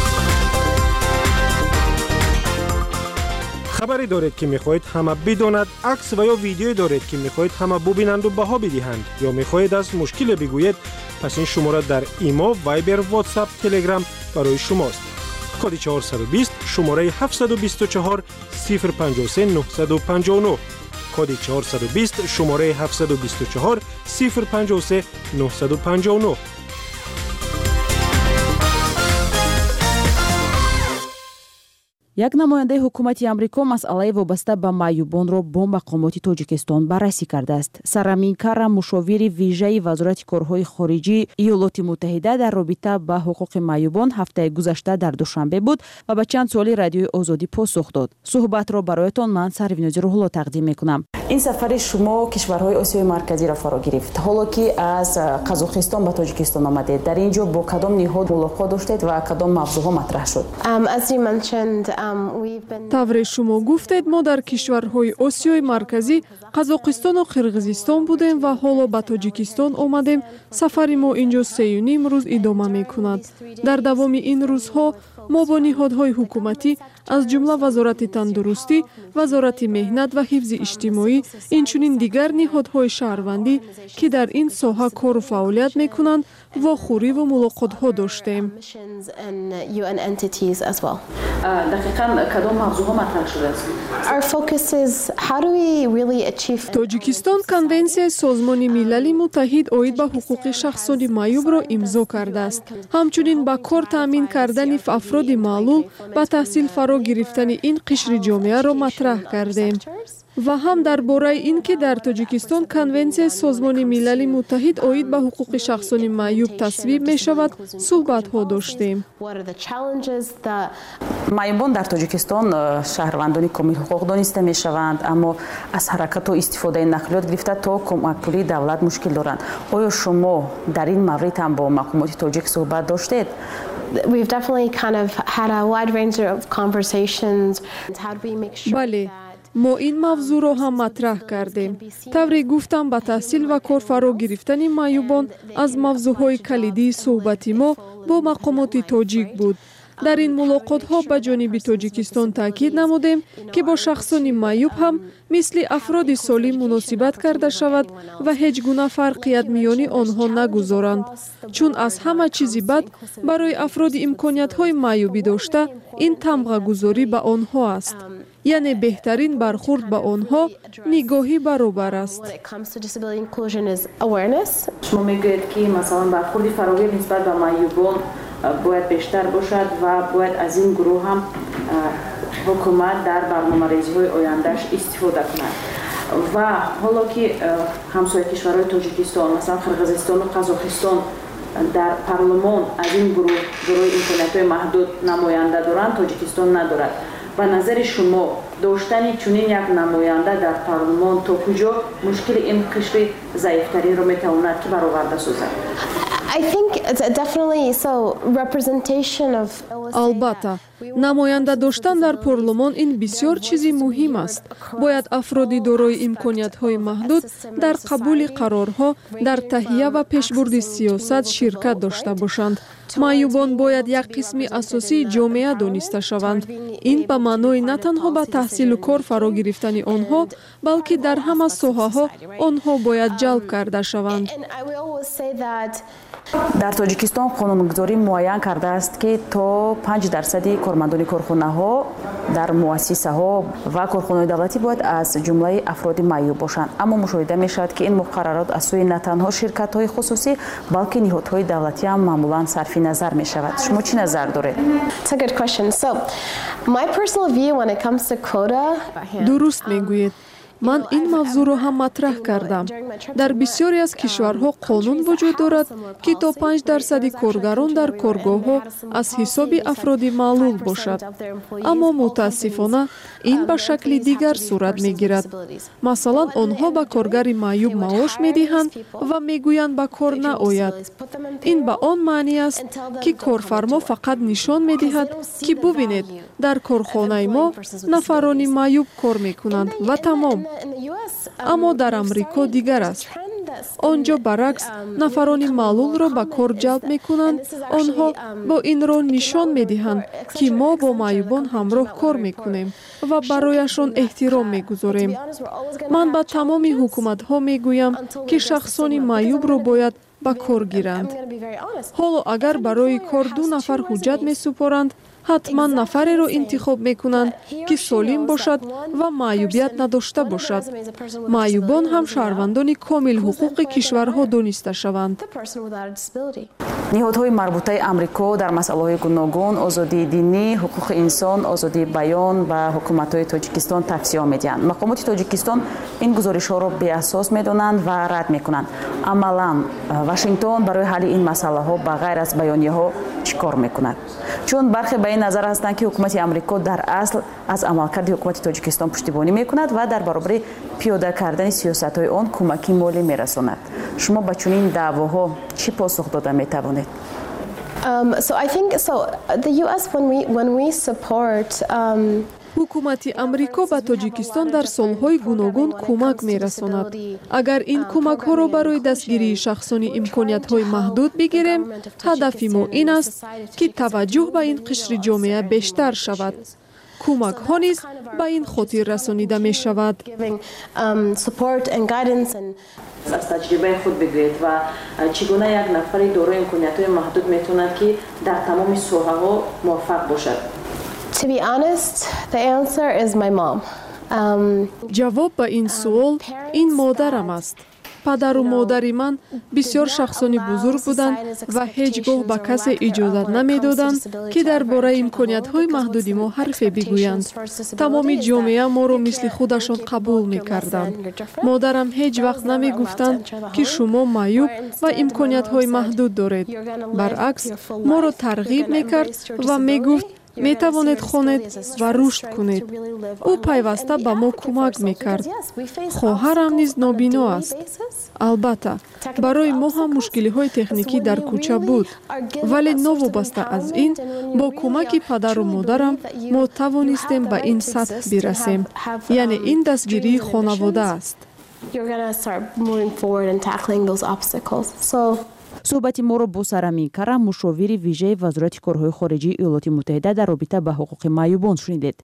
خبری دارید که میخواهید همه بداند، عکس و یا ویدیویی دارید که میخواهید همه ببینند و بها بدهند یا میخواهید از مشکل بگویید، پس این شماره در ایما، وایبر، واتساپ، تلگرام برای شماست. کد چهارصد و بیست شماره هفتصد و بیست و چهار صفر پنجاه و سه نهصد و پنجاه و نه. کد چهارصد و بیست شماره هفتصد و بیست و چهار صفر پنجاه و سه نهصد و پنجاه و نه. یک نماینده حکومت امریکا مسئله وابسته به معیوبانро با مقامات تاجیکستان بررسی کرده است. سرامین کارا مشاور ویژه وزارت کارهای خارجی ایالات متحده در رابطه با حقوق معیوبان هفته گذشته در دوشنبه بود و به چند سوال رادیو آزادی پاسخ داد. صحبت را برایتان من سرویناز روح الله تقدیم میکنم. این سفر شما کشورهای آسیای مرکزی را فرا گرفت. حالا که از قزاقستان به تاجیکستان آمدید، در اینجا با کدام نهاد ملاقات داشتید و کدام موضوعها مطرح شد؟ طور شما گفتید ما در کشورهای آسیای مرکزی قزاقستان و قرغیزستان بودیم و حالا به تاجیکستان آمدیم. سفر ما اینجا سه و نیم روز ادامه میکند. در دوام این روزها ما با نهادهای حکومتی از جمله وزارت تندرستی، وزارت مهنت و حفظ اجتماعی، اینچنین دیگر نهادهای شهروندی که در این ساحه کار و فعالیت میکنند واخوری و ملاقات‌ها داشتیم. دقیقاً کدام موضوعها مطرح شده است؟ تاجیکستان کنونسیای سازمان ملل متحد آید به حقوق شخصان معیوب را امضا کرده است. همچنین با کار تامین کردن افراد معلول به تحصیل فرا گرفتن این قشر جامعه را مطرح کردیم. و هم درباره این که در تاجیکستان کنونسیای سازمان ملل متحد آید به حقوق شخصان معیوب تصویب می شود صحبت ها داشتیم. معیوبان در تاجیکستان شهروندان کامل حقوق دانسته می شوند، اما از حرکت و استفاده نقلیات گرفته تا کمک پولی دولت مشکل دارند. آیا شما در این مورد هم با مقامات تاجیک صحبت داشتید؟ We've definitely kind of had a wide range of conversations. How do we make sure بله. ما این موضوع را هم مطرح کردیم. طوری گفتم به تحصیل و کار فرا گرفتن معیوبان از موضوعهای کلیدی صحبتی ما با مقامات تاجیک بود. در این ملاقات ها به جانب تاجیکستان تاکید نمودیم که با شخصان معیوب هم مثل افراد سالم مناسبت کرده شود و هیچ گونه فرقیت میانی آنها نگذارند، چون از همه چیزی بد برای افراد امکانیت های معیوبی داشته این تمغه گذاری به آنها است. یعنی بهترین برخورد به آنها نگاهی برابر است. شما میگویید که مثلا برخورد فراگیر نسبت به معیوبان باید بیشتر باشد و باید از این گروه هم حکومت در برنامه‌ریزی های آیندهش استفاده کند. و حالا که همسایه کشورهای تاجیکستان مثلا قرغیزستان و قزاقستان در پارلمان از این گروه گروه امکانیت‌های محدود نماینده دارند، تاجیکستان ندارد. به نظر شما داشتن چنین یک نماینده در پارلمان تا کجا مشکل این قشر ضعیفترین را میتواند که برآورده سازد؟ I think it's definitely so representation of البته намоянда доштан дар парлумон ин бисёр чизи муҳим аст. Бояд афроди дорои имкониятҳои маҳдуд дар қабули қарорҳо, дар таҳия ва пешбурди сиёсат ширкат дошта бошанд. маъюбон бояд як қисми асосии ҷомеа дониста шаванд. Ин ба маънои на танҳо ба таҳсилу кор фаро гирифтани онҳо, балки дар ҳама соҳаҳо онҳо бояд ҷалб карда шаванд. дар тоҷикистон қонунгузорӣ муайян кардааст ки то панҷ дарсади кормандони корхонаҳо дар муассисаҳо ва корхонаҳои давлатӣ бояд аз ҷумлаи афроди маъюб бошанд. Аммо мушоҳида мешавад ки ин муқаррарот аз сӯи на танҳо ширкатҳои хусусӣ, балки ниҳодҳои давлатӣ ҳам маъмулан сарфи назар мешавад. шумо чӣ назар доред? дуруст мегӯед. ман ин мавзӯъро ҳам матраҳ кардам. дар бисёре аз кишварҳо қонун вуҷуд дорад, ки то панҷ дарсади коргарон дар коргоҳҳо аз ҳисоби афроди маълул бошад. аммо мутаассифона ин ба шакли дигар сурат мегирад. масалан, онҳо ба коргари маъюб маош медиҳанд ва мегӯянд ба кор наояд. ин ба он маънӣ аст, ки корфармо фақат нишон медиҳад, ки бубинед, дар корхонаи мо нафарони маъюб кор мекунанд ва тамом. аммо дар амрико дигар аст. онҷо баръакс нафарони маълулро ба кор ҷалб мекунанд. онҳо бо ин роҳ нишон медиҳанд, ки мо бо маъюбон ҳамроҳ кор мекунем ва барояшон эҳтиром мегузорем. ман ба тамоми ҳукуматҳо мегӯям, ки шахсони маъюбро бояд ба кор гиранд. ҳоло агар барои кор ду нафар ҳуҷҷат месупоранд, ҳатман нафареро интихоб мекунанд, ки солим бошад ва маъюбият надошта бошад. маъюбон ҳам шаҳрвандони комил ҳуқуқи кишварҳо дониста шаванд. ниҳодҳои марбутаи амрико дар масъалаҳои гуногун, озодии динӣ, ҳуқуқи инсон, озодии баён ба ҳукуматҳои Тоҷикистон тавсия медиҳанд. мақомоти Тоҷикистон ин гузоришҳоро беасос медонанд ва рад мекунанд. амалан Вашингтон барои ҳалли ин масъалаҳо ба ғайр аз баёнияҳо чӣ кор мекунад? чун бархе ба ин назар ҳастанд, ки ҳукумати амрико дар асл аз амалкарди ҳукумати Тоҷикистон пуштибонӣ мекунад ва дар баробари пиёда кардани сиёсатҳои он кӯмакӣ молӣ мерасонад. шумо ба чунин даъвоҳо чӣ посух дода метавонед? Um, so I think so. The U S when we when we support. Um, ҳукумати амрико ба тоҷикистон дар солҳои гуногун кӯмак мерасонад. агар ин кӯмакҳоро барои дастгирии шахсони имкониятҳои маҳдуд бигирем, ҳадафи мо ин аст, ки таваҷҷӯҳ ба ин қишри ҷомеа бештар шавад. кӯмакҳо низ ба ин хотир расонида мешавад. аз таҷрибаи худ бигӯед ва чӣ гуна як нафари дорои имкониятҳои маҳдуд метавонад ки дар тамоми соҳаҳо муваффақ бошад? To be honest, the answer is my mom. Um, ҷавоб ба ин суол ин модарам аст. падару модари ман бисёр шахсони бузург буданд ва ҳеҷ гоҳ ба касе иҷозат намедоданд, ки дар бораи имкониятҳои маҳдуди мо ҳарфе бигӯянд. тамоми ҷомеа моро мисли худашон қабул мекарданд. модарам ҳеҷ вақт намегуфтанд, ки шумо маъюб ва имкониятҳои маҳдуд доред. баръакс, моро тарғиб мекард ва мегуфт, метавонед хонед ва рушд кунед. ӯ пайваста ба мо кӯмак мекард. хоҳарам низ нобино аст. албатта, барои мо ҳам мушкилиҳои техникӣ дар кӯча буд, вале новобаста аз ин, бо кӯмаки падару модарам мо тавонистем ба ин сатҳ бирасем. яъне ин дастгирии хонавода аст. суҳбати моро бо Сарамин Карам, мушовири вижаи вазорати корҳои хориҷии Иёлоти Муттаҳида дар робита ба ҳуқуқи маъюбон шунидед.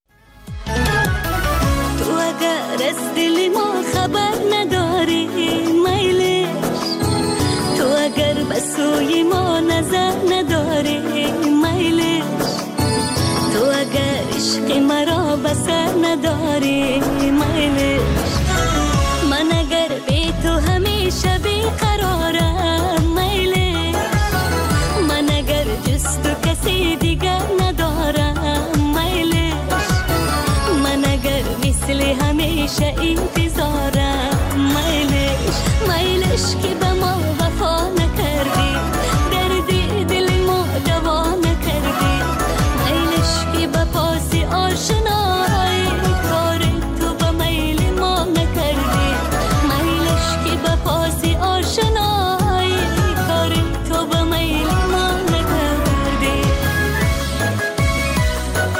تو اگر از دل ما خبر نداری میلش، تو اگر به سوی ما نظر نداری میلش، تو اگر عشق مرا به سر نداری میلش، من اگر بی تو همیشه بیقرارم میلش، من اگر جز تو کسی دیگر ندارم میلش، من اگر مثل همیشه انتظارم میلش، میلش که به ما وفا نکردی، دردی دل ما دوا نکردی، میلش که به پاس آشنایی کار تو به میل ما نکردی، میلش که به پاس آشنایی کار تو به میل ما نکردی.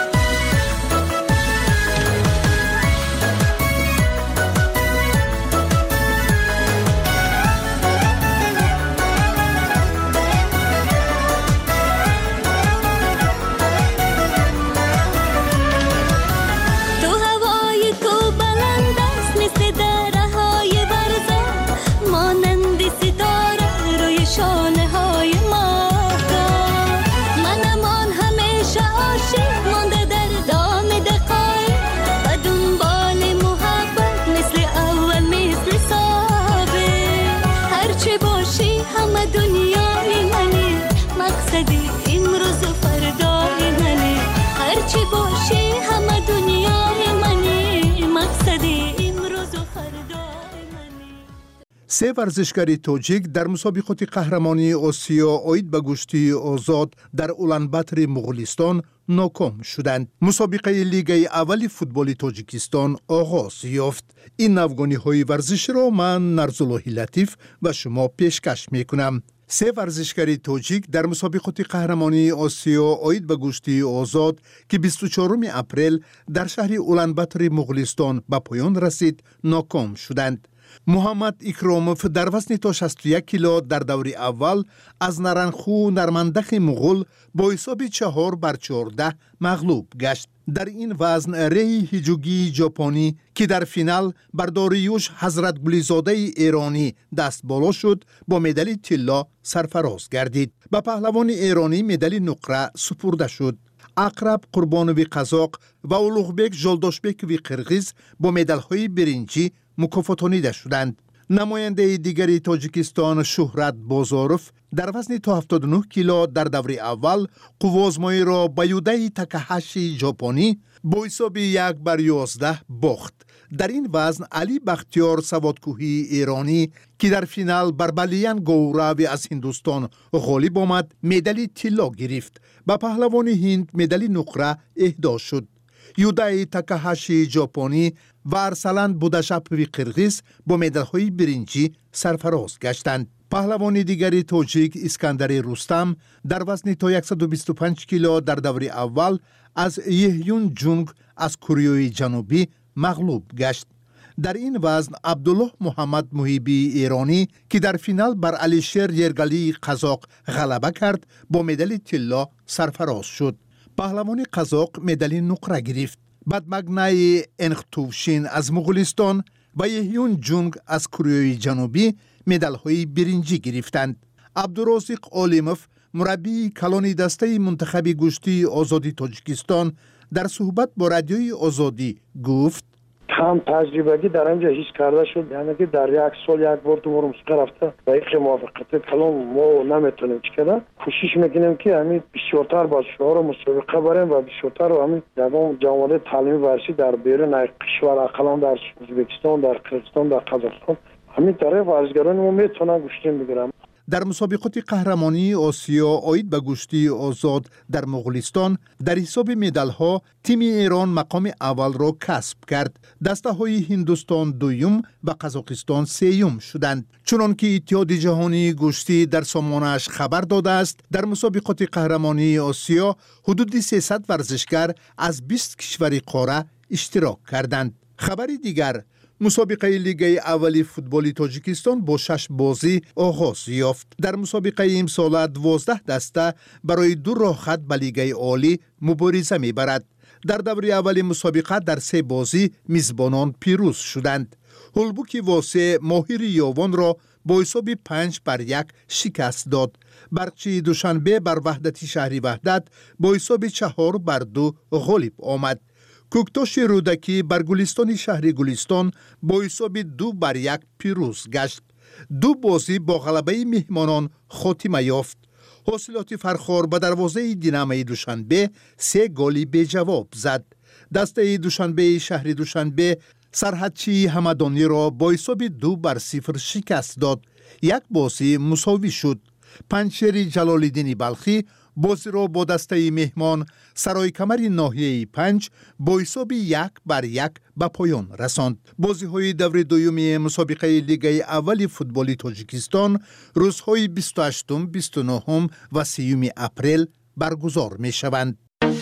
سه ورزشکار تاجیک در مسابقات قهرمانی آسیا عاید به گشتی آزاد در اولانباتر مغولستان ناکام شدند. مسابقه لیگ اول فوتبال تاجیکستان آغاز یافت. این نوگانی های ورزش را من نرزالله لطیف و شما پیشکش می کنم. سه ورزشکار تاجیک در مسابقات قهرمانی آسیا عاید به گشتی آزاد که بیست و چهارم اپریل در شهر اولانباتر مغولستان به پایان رسید ناکام شدند. محمد اکراموف در وزن تا شصت و یک کیلو در دور اول از نرنخو نرمندخ مغول با حساب چهار بر چهارده مغلوب گشت. در این وزن ری هیجوگی ژاپنی که در فینال بر داریوش حضرت گلیزاده ایرانی دست بالا شد با مدال طلا سرفراز گردید. به پهلوان ایرانی مدال نقره سپرده شد. اقرب قربانوی قزاق و اولوغبک جلداشبک قرغیز با مدال‌های برنجی مکافاتانیده شدند. نماینده دیگری تاجیکستان شهرت بازاروف در وزن تا هفتاد و نه کیلو در دور اول قوازمایی را به یوده تاکاهاشی ژاپنی با حساب یک بر یازده باخت. در این وزن علی بختیار سوادکوهی ایرانی که در فینال بر بالیان گوراوی از هندوستان غالب آمد مدال طلا گرفت. به پهلوان هند مدال نقره اهدا شد. یوده تاکاهاشی ژاپنی و ارسلان بوداشاپوی قرغیز با مدال‌های برنجی سرفراز گشتند. پهلوان دیگری تاجیک اسکندر رستم در وزن تا صد و بیست و پنج کیلو در دور اول از یهیون جونگ از کره جنوبی مغلوب گشت. در این وزن عبدالله محمد محیبی ایرانی که در فینال بر علیشیر یرگلی قزاق غلبه کرد با مدال طلا سرفراز شد. پهلوان قزاق مدال نقره گرفت. بدمگنای انختوشین از مغولستان و یهیون جونگ از کره جنوبی مدال‌های برنجی گرفتند. عبدالرازق عالموف مربی کلانی دسته منتخب گشتی آزادی تاجیکستان در صحبت با رادیوی آزادی گفت کم تجربگی در اینجا هیچ کرده شد، یعنی که در یک سال یک بار دو بار مسابقه رفته و یک موافقت کلان ما نمیتونیم چیکار. کوشش میکنیم که همین بیشتر با شعار مسابقه بریم و بیشتر همین جوان جوانان تعلیمی ورزشی در بیرون کشور اقلا در ازبکستان، در قزاقستان، در قزاقستان همین طرف ورزشکاران ما میتونن گشتی بگیرن. در مسابقات قهرمانی آسیا عاید به گشتی آزاد در مغولستان در حساب مدال‌ها تیم ایران مقام اول را کسب کرد. دسته‌های هندوستان دوم و قزاقستان سوم شدند. چنانکه اتحاد جهانی گشتی در سامانه‌اش خبر داده است در مسابقات قهرمانی آسیا حدود سیصد ورزشکار از بیست کشور قاره اشتراک کردند. خبری دیگر مسابقه لیگ اولی فوتبال تاجیکستان با شش بازی آغاز یافت. در مسابقه امسال دوازده دسته برای دو راه خط به لیگ عالی مبارزه می‌برد. در دور اول مسابقه در سه بازی میزبانان پیروز شدند. هولبوک واسه ماهر یاوان را با حساب پنج بر یک شکست داد. برقچی دوشنبه بر وحدتی شهری وحدت با حساب چهار بر دو غالب آمد. کوکتاش رودکی بر گلستان شهر گلستان با حساب دو بر یک پیروز گشت. دو بازی با غلبه مهمانان خاتمه یافت. حاصلات فرخار به دروازه دینامه دوشنبه سه گلی به جواب زد. دسته دوشنبه شهر دوشنبه سرحدچی همدانی را با حساب دو بر صفر شکست داد. یک بازی مساوی شد. پنچری جلالالدین بلخی بازی را با دسته مهمان سرای کمر ناحیه پنج با حساب یک بر یک به پایان رساند. بازی های دور دومی مسابقه لیگ اول فوتبال تاجیکستان روزهای بیست و هشتم، بیست و نهم و سیوم اپریل برگزار می شوند.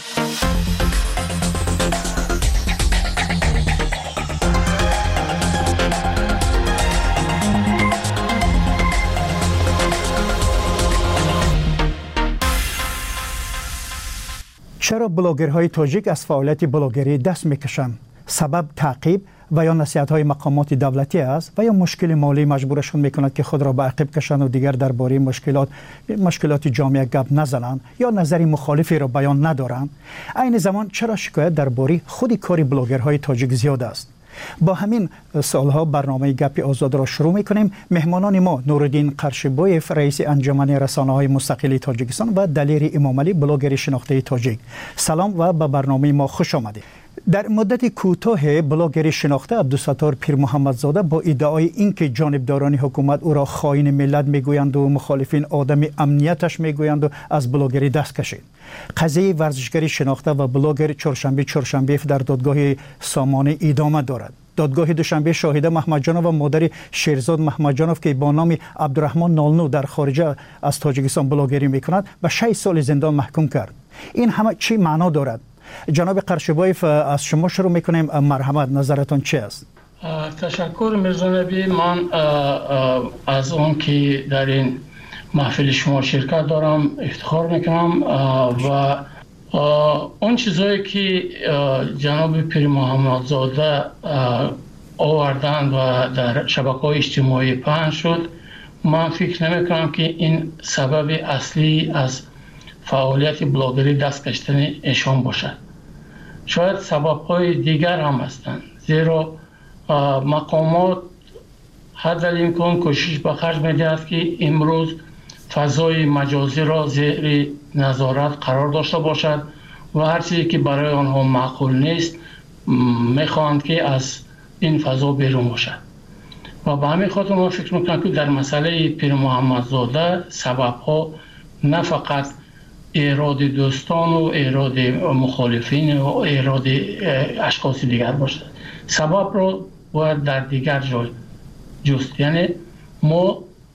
چرا بلاگرهای تاجیک از فعالیت بلاگری دست میکشند؟ سبب تعقیب و یا نصیحت‌های مقامات دولتی است و یا مشکل مالی مجبورشون میکند که خود را به عقب کشند و دیگر درباره مشکلات مشکلات جامعه گپ نزنند یا نظری مخالفی را بیان ندارند؟ عین زمان چرا شکایت درباره خود کار بلاگرهای تاجیک زیاد است؟ با همین سالها برنامه گپ آزاد را شروع میکنیم. مهمانان ما نورالدین قرشبویف رئیس انجمن رسانه‌های مستقل تاجیکستان و دلیر امامعلی بلاگر شناخته تاجیک. سلام و به برنامه ما خوش آمدید. در مدت کوتاه بلاگر شناخته عبدالستار پیر محمدزاده با ادعای اینکه جانبداران حکومت او را خائن ملت میگویند و مخالفین آدم امنیتش میگویند و از بلاگری دست کشید. قضیه ورزشگری شناخته و بلاگر چهارشنبه چهارشنبه در دادگاه سامانه ادامه دارد. دادگاه دوشنبه شاهده محمدجانов و مادر شیرزاد محمدجانov که با نام عبدالرحمن نالنو در خارج از تاجیکستان بلاگری میکند به شش سال زندان محکوم کرد. این همه چی معنا دارد؟ جناب قرشبایف از شما شروع میکنیم. مرحمت، نظرتون چی است؟ تشکر میرزا نبی. من از اون که در این محفل شما شرکت دارم افتخار میکنم و اون چیزایی که جناب پیر محمدزاده آوردن و در شبکه‌های اجتماعی پخش شد، من فکر نمیکنم که این سبب اصلی از فعالیت بلاگری دست کشیدن ایشان باشد. شاید سبب‌های دیگر هم هستند، زیرا مقامات حد الامکان کوشش به خرج می‌دهد که امروز فضای مجازی را زیر نظارت قرار داشته باشد و هر چیزی که برای آنها معقول نیست می‌خواهند که از این فضا بیرون باشد. و به همین خاطر من فکر می‌کنم که در مسئله پیر محمدزاده سبب‌ها نه فقط ایراد دوستان و ایراد مخالفین و ایراد اشخاص دیگر باشد. سبب رو باید در دیگر جای جست. یعنی ما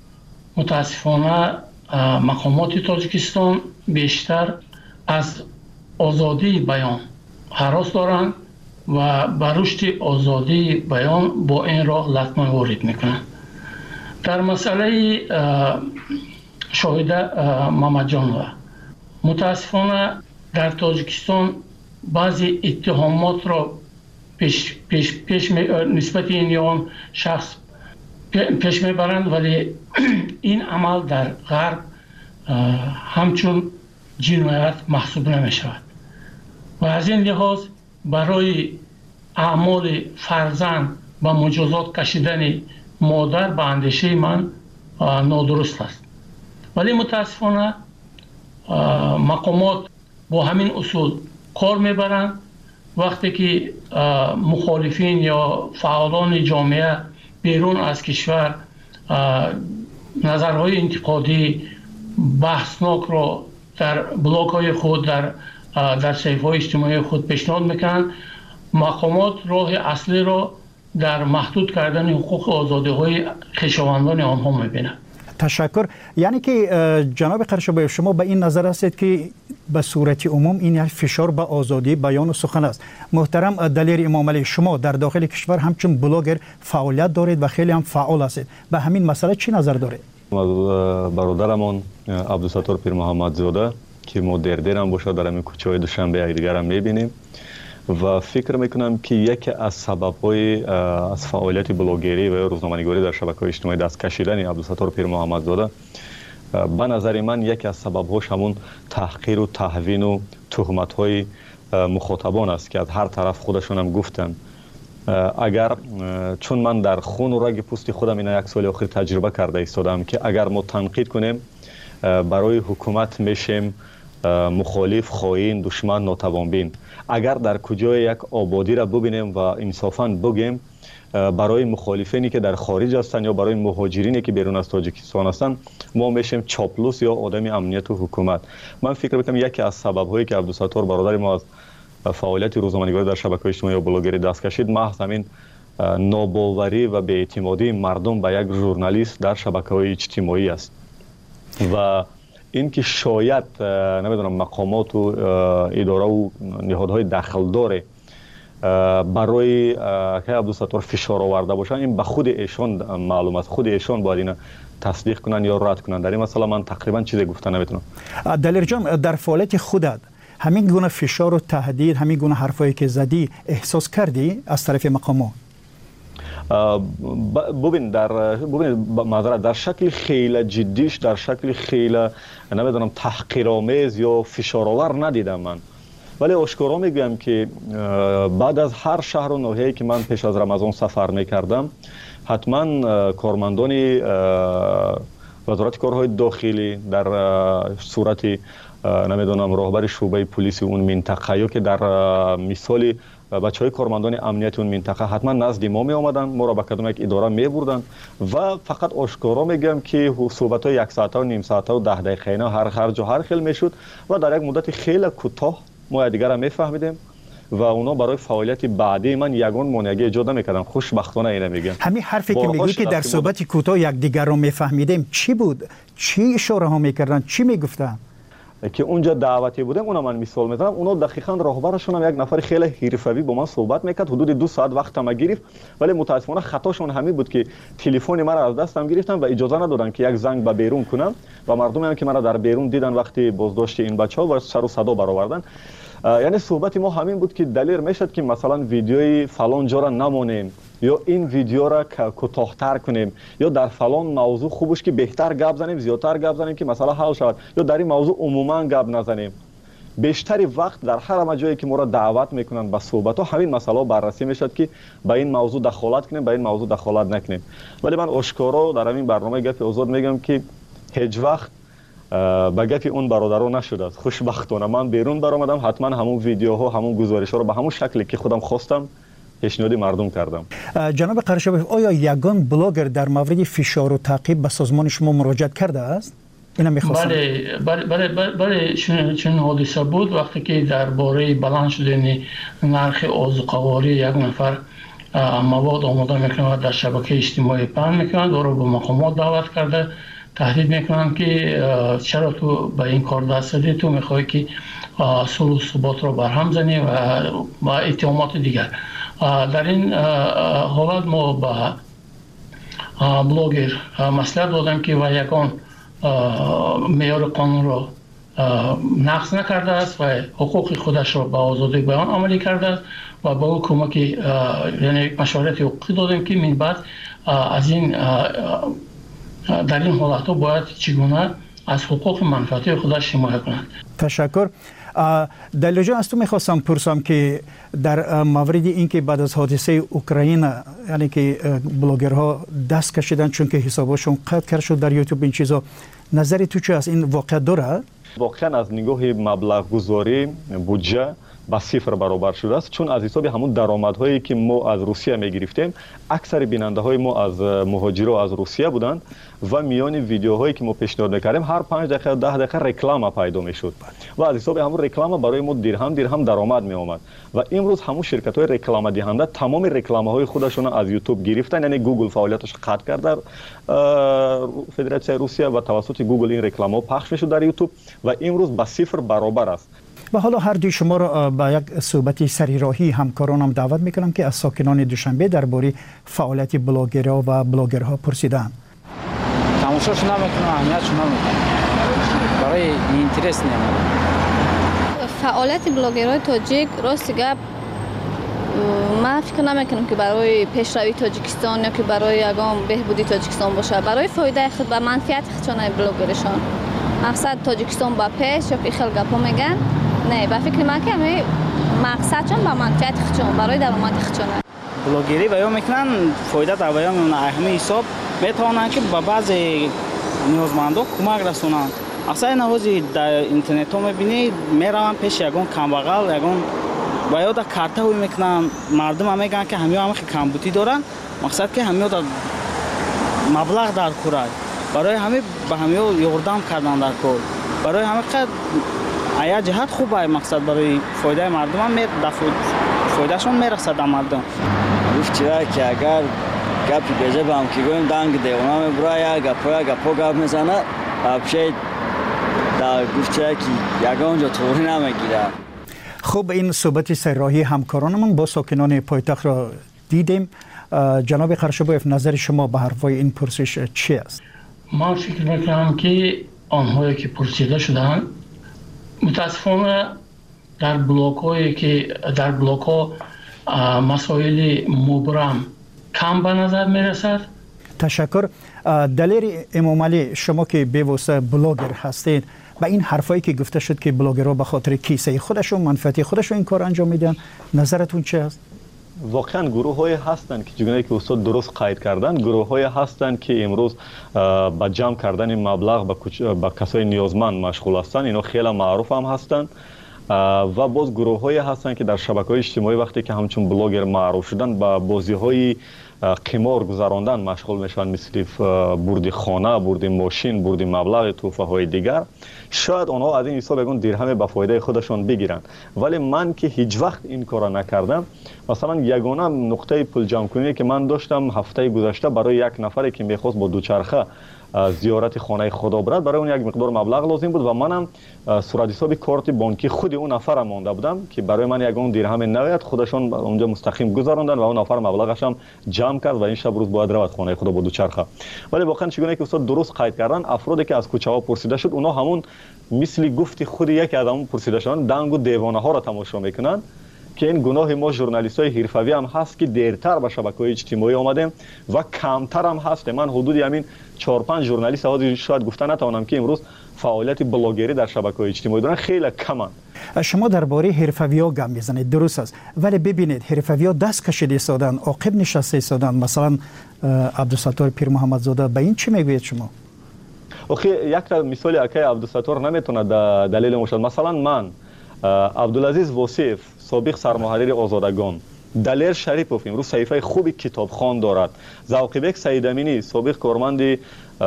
متاسفانه مقامات تاجیکستان بیشتر از آزادی بیان هراس دارند و بر رشد آزادی بیان با این راه لطمه وارد میکنند. در مسئله شاهده محمدجانov متاسفانه در تاجیکستان بعضی اتهامات را پیش, پیش, پیش نسبت این یا شخص پیش میبرند، ولی این عمل در غرب همچون جنایت محسوب نمی شود و از این لحاظ برای اعمال فرزند و مجازات کشیدن مادر به اندیشه من نادرست است. ولی متاسفانه مقامات با همین اصول کار میبرند. وقتی که مخالفین یا فعالان جامعه بیرون از کشور نظرهای انتقادی بحثناک را در بلاگ های خود در در صفحه های اجتماعی خود پیشنهاد میکنند، مقامات راه اصلی را در محدود کردن حقوق آزادی های خویشاوندان آنها میبینند. تشکر. یعنی که جناب قرشبایف شما به این نظر هستید که به صورت عموم این فشار به آزادی بیان و سخن است. محترم دلیر امام علی، شما در داخل کشور همچون بلاگر فعالیت دارید و خیلی هم فعال هستید، به همین مسئله چی نظر دارید؟ برادرمان عبدالستار پیر محمدزاده که ما در دیر هم باشه در همین کوچه های دوشنبه یک دیگر هم میبینیم و فکر میکنم که یکی از سبب‌های از فعالیت بلاگری و روزنامه‌نگاری در شبکه‌های اجتماعی دست کشیدن عبدالستار پیر محمدزاده به نظر من یکی از سبب‌هاش همون تحقیر و تهوین و تهمت‌های مخاطبان است که از هر طرف خودشون هم گفتن. اگر چون من در خون و رگ پوست خودم این یک سال آخر تجربه کرده ایستادم که اگر ما تنقید کنیم برای حکومت میشیم مخالف، خائن، دشمن، ناتوانبین. اگر در کجای یک آبادی را ببینیم و انصافاً بگیم برای مخالفینی که در خارج هستند یا برای مهاجرینی که بیرون از تاجیکستان هستند ما میشیم چاپلوس یا آدم امنیت و حکومت. من فکر میکنم یکی از سبب‌هایی که عبدالستار برادر ما از فعالیت روزنامه‌نگاری در شبکه‌های اجتماعی و بلاگری دست کشید محض همین ناباوری و بی‌اعتمادی مردم به یک ژورنالیست در شبکه‌های اجتماعی است و اینکه شاید نمیدونم مقامات و اداره و نهادهای دخلدار برای که عبدالستار فشار آورده باشن این به خود ایشان معلوم است. خود ایشان باید اینو تصدیق کنن یا رد کنن. در این مسئله من تقریبا چیزی گفته نمیتونم. دلیر جان، در فعالیت خودت همین گونه فشار و تهدید، همین گونه حرفایی که زدی احساس کردی از طرف مقامات؟ ببین در ببین معذرت در شکل خیلی جدیش در شکل خیلی نمیدونم تحقیرآمیز یا فشارآور ندیدم من، ولی آشکارا میگم که بعد از هر شهر و ناحیه‌ای که من پیش از رمضان سفر میکردم حتما کارمندان وزارت کارهای داخلی در صورت نمیدونم راهبر شعبه پلیس اون منطقه یا که در مثال بچهای کارمندان امنیتی اون منطقه حتما نزد ما می آمدن، ما را به کدام یک اداره می بردن و فقط آشکارا میگم که صحبت های یک ساعته و نیم ساعته و ده دقیقه اینا هر هر جا هر خیل میشد و در یک مدت خیلی کوتاه ما دیگر را میفهمیدیم و اونا برای فعالیت بعدی من یگان مانعی ایجاد نمیکردن. خوشبختانه اینو میگم. همین حرفی که میگی که در صحبت کوتاه یک دیگر رو میفهمیدیم چی بود؟ چی اشاره ها میکردن؟ چی میگفتن؟ که اونجا دعوتی بودم اونا من مثال میزنم، اونا دقیقاً راهبرشون هم یک نفر خیلی حرفه‌ای با من صحبت میکرد، حدود دو ساعت وقت ما گرفت، ولی متاسفانه خطاشون همین بود که تلفن مرا از دستم گرفتن و اجازه ندادن که یک زنگ به بیرون کنم و مردمی هم که مرا در بیرون دیدن وقتی بازداشت این بچه‌ها و سر و صدا برآوردن. یعنی صحبت ما همین بود که دلیل میشد که مثلا ویدیوی فلان جا را نمونیم یا این ویدیو را کوتاه‌تر کنیم یا در فلان موضوع خوبش که بهتر گپ زنیم، زیادتر گپ زنیم که مثلا حل شود یا در این موضوع عموما گپ نزنیم. بیشتری وقت در هر جایی که ما را دعوت میکنن به صحبت ها همین مسئله بررسی میشد که به این موضوع دخالت کنیم، به این موضوع دخالت نکنیم. ولی من آشکارا در همین برنامه گپ آزاد میگم که هیچ وقت به گفی اون برادرها نشده است. خوشبختانه من بیرون برآمدم، حتما همون ویدیوها همون گزارش‌ها رو به همون شکلی که خودم خواستم پیشنهاد مردم کردم. جناب قرشباف، آیا یگان بلاگر در مورد فشار و تعقیب به سازمان شما مراجعت کرده است؟ اینا می‌خواستم. بله بله بله بله چون چون حادثه بود وقتی که درباره بلند شدن نرخ آذوقه‌واری یک نفر مواد آماده میکنند در شبکه اجتماعی پخش میکنند، او رو به مقامات دعوت کرده تهدید میکنن که چرا تو به این کار دست زدی، تو میخوای که صلح و ثبات رو برهم زنی و با اتهامات دیگر. در این حالت ما به بلاگر مصلحت دادم که و یگان معیار قانون رو نقض نکرده است و حقوق خودش رو به آزادی بیان عملی کرده است و با او کمک یعنی مشورت حقوقی دادیم که من بعد از این در این حالت باید چگونه از حقوق منفعتی خودش حمایت کنند. تشکر. دلیل جان از تو میخواستم پرسم که در مورد اینکه بعد از حادثه اوکراین یعنی که بلاگرها دست کشیدن چون که حسابشون قطع کرد شد در یوتیوب این چیزا، نظری تو چه از این واقع داره؟ واقعا از نگاه مبلغ گذاری بودجه با صفر برابر شده است، چون از حساب همون درآمدهایی که ما از روسیه میگرفتیم اکثر بیننده های ما از مهاجرا از روسیه بودند و میان ویدیوهایی که ما پیشنهاد میکردیم هر پنج دقیقه ده دقیقه رکلام پیدا میشد و از حساب همون رکلام برای ما درهم درهم درآمد می اومد و امروز همون شرکت های رکلام دهنده تمام رکلام های خودشون از یوتیوب گرفتن، یعنی گوگل فعالیتش قطع کرد در فدراسیون روسیه و توسط گوگل این رکلام ها پخش میشد در یوتیوب و امروز با صفر برابر است. و حالا هر دوی شما را به یک صحبت سریراهی همکارانم دعوت میکنم که از ساکنان دوشنبه درباره فعالیت بلاگرها و بلاگرها پرسیدن. تماشاش نمیکنم، اهمیتش نمیکنم، برای اینترس نمیکنم. فعالیت بلاگرهای تاجیک راست گپ من فکر نمیکنم که برای پیشروی تاجیکستان یا که برای یگان بهبودی تاجیکستان باشه، برای فایده خود و منفعت خودشان بلاگرشان. مقصد تاجیکستان با پیش یا که خیلی گپا میگن نه، با فکر من که مقصد چون با منفعت خودشان برای درآمد خودشان. بلاگری بیان میکنن فایده در بیان اون اهمی حساب میتوانند که به بعضی نیازمندان کمک رسونند. اصلا نوازی در اینترنت ها میبینی میروند پیش یگان کمبغل یگان و یا در کارت های میکنن، مردم هم میگن که همی هم کمبودی دارن، مقصد که همی در مبلغ در کورای برای همه به همه یاردم کردن در کار، برای همه قد ایا جهت خوبه، مقصد برای فایده مردم هم می فایدهشون میرسد در مردم. گفت چرا که اگر گپی بجه به هم که گویم دنگ ده اونا میبرای گپا گپا گپ میزنه بشه در گفت چرا که یگان جا طوری نمیگیره. خب این صحبت سرراهی همکارانمون با ساکنان پایتخت را دیدیم. جناب قرشباف، نظر شما به حرفای این پرسش چی است؟ من فکر میکنم که آنهایی که پرسیده شدن متاسفانه در بلاک هایی که در بلاک ها مسائل مبرم کم به نظر میرسد. تشکر. دلیر امامعلی، شما که به واسطه بلاگر هستید و این حرفایی که گفته شد که بلاگرها به خاطر کیسه خودشون منفعتی خودشون این کار انجام میدن، نظرتون چه است؟ واقعا گروه های هستن که چگونه که استاد درست قید کردن، گروه های هستن که امروز با جمع کردن مبلغ با کسای نیازمند مشغول هستن، اینا خیلی معروف هم هستن و باز گروه های هستند که در شبکه‌های اجتماعی وقتی که همچون بلاگر معروف شدن با بازی‌های قمار گذراندن مشغول میشن، مثل بردی خانه، بردی ماشین، بردی مبلغ توفه های دیگر. شاید آنها از این حساب یگان درهم به فایده خودشان بگیرن، ولی من که هیچ وقت این کارا نکردم. مثلا یگانه نقطه پول جمع کنی که من داشتم هفته گذشته برای یک نفری که میخواست با دوچرخه زیارت خانه خدا برد، برای اون یک مقدار مبلغ لازم بود و منم صورت حساب کارت بانکی خود اون نفر مانده بودم که برای من یگان درهم نوید خودشان اونجا مستقیم گذراندن و اون نفر مبلغش هم جمع کرد و این شب روز باید رود خانه خدا با دوچرخه. ولی واقعا چگونه که استاد درست قید کردن، افرادی که از کوچه ها پرسیده شد اونا همون مثل گفتی خود یک آدم پرسیده شدن دنگ و دیوانه ها را تماشا میکنن که این گناه ما ژورنالیست های حرفه‌ای هم هست که دیرتر به شبکه‌های اجتماعی آمدیم و کمتر هم هست. من حدود همین چهار پنج ژورنالیست ها شاید گفتن نتوانم که امروز فعالیت بلاگری در شبکه‌های اجتماعی دارن، خیلی کمن. شما درباره حرفه‌ای‌ها گام میزنید، درست است، ولی ببینید حرفه‌ای‌ها دست کشیده ایستادن، عاقب نشسته ایستادن. مثلا عبدالستار پیر محمدزاده، به این چی میگوید شما؟ آخه یک مثال اکای عبدالستار نمیتونه دلیل مشد. مثلا من عبدالعزیز وصیف، سابق سرمحرر آزادگان، دلیر شریپوف امروز صحیفه خوبی کتابخوان دارد، ذوقیبک سیدامینی، سابق کارمند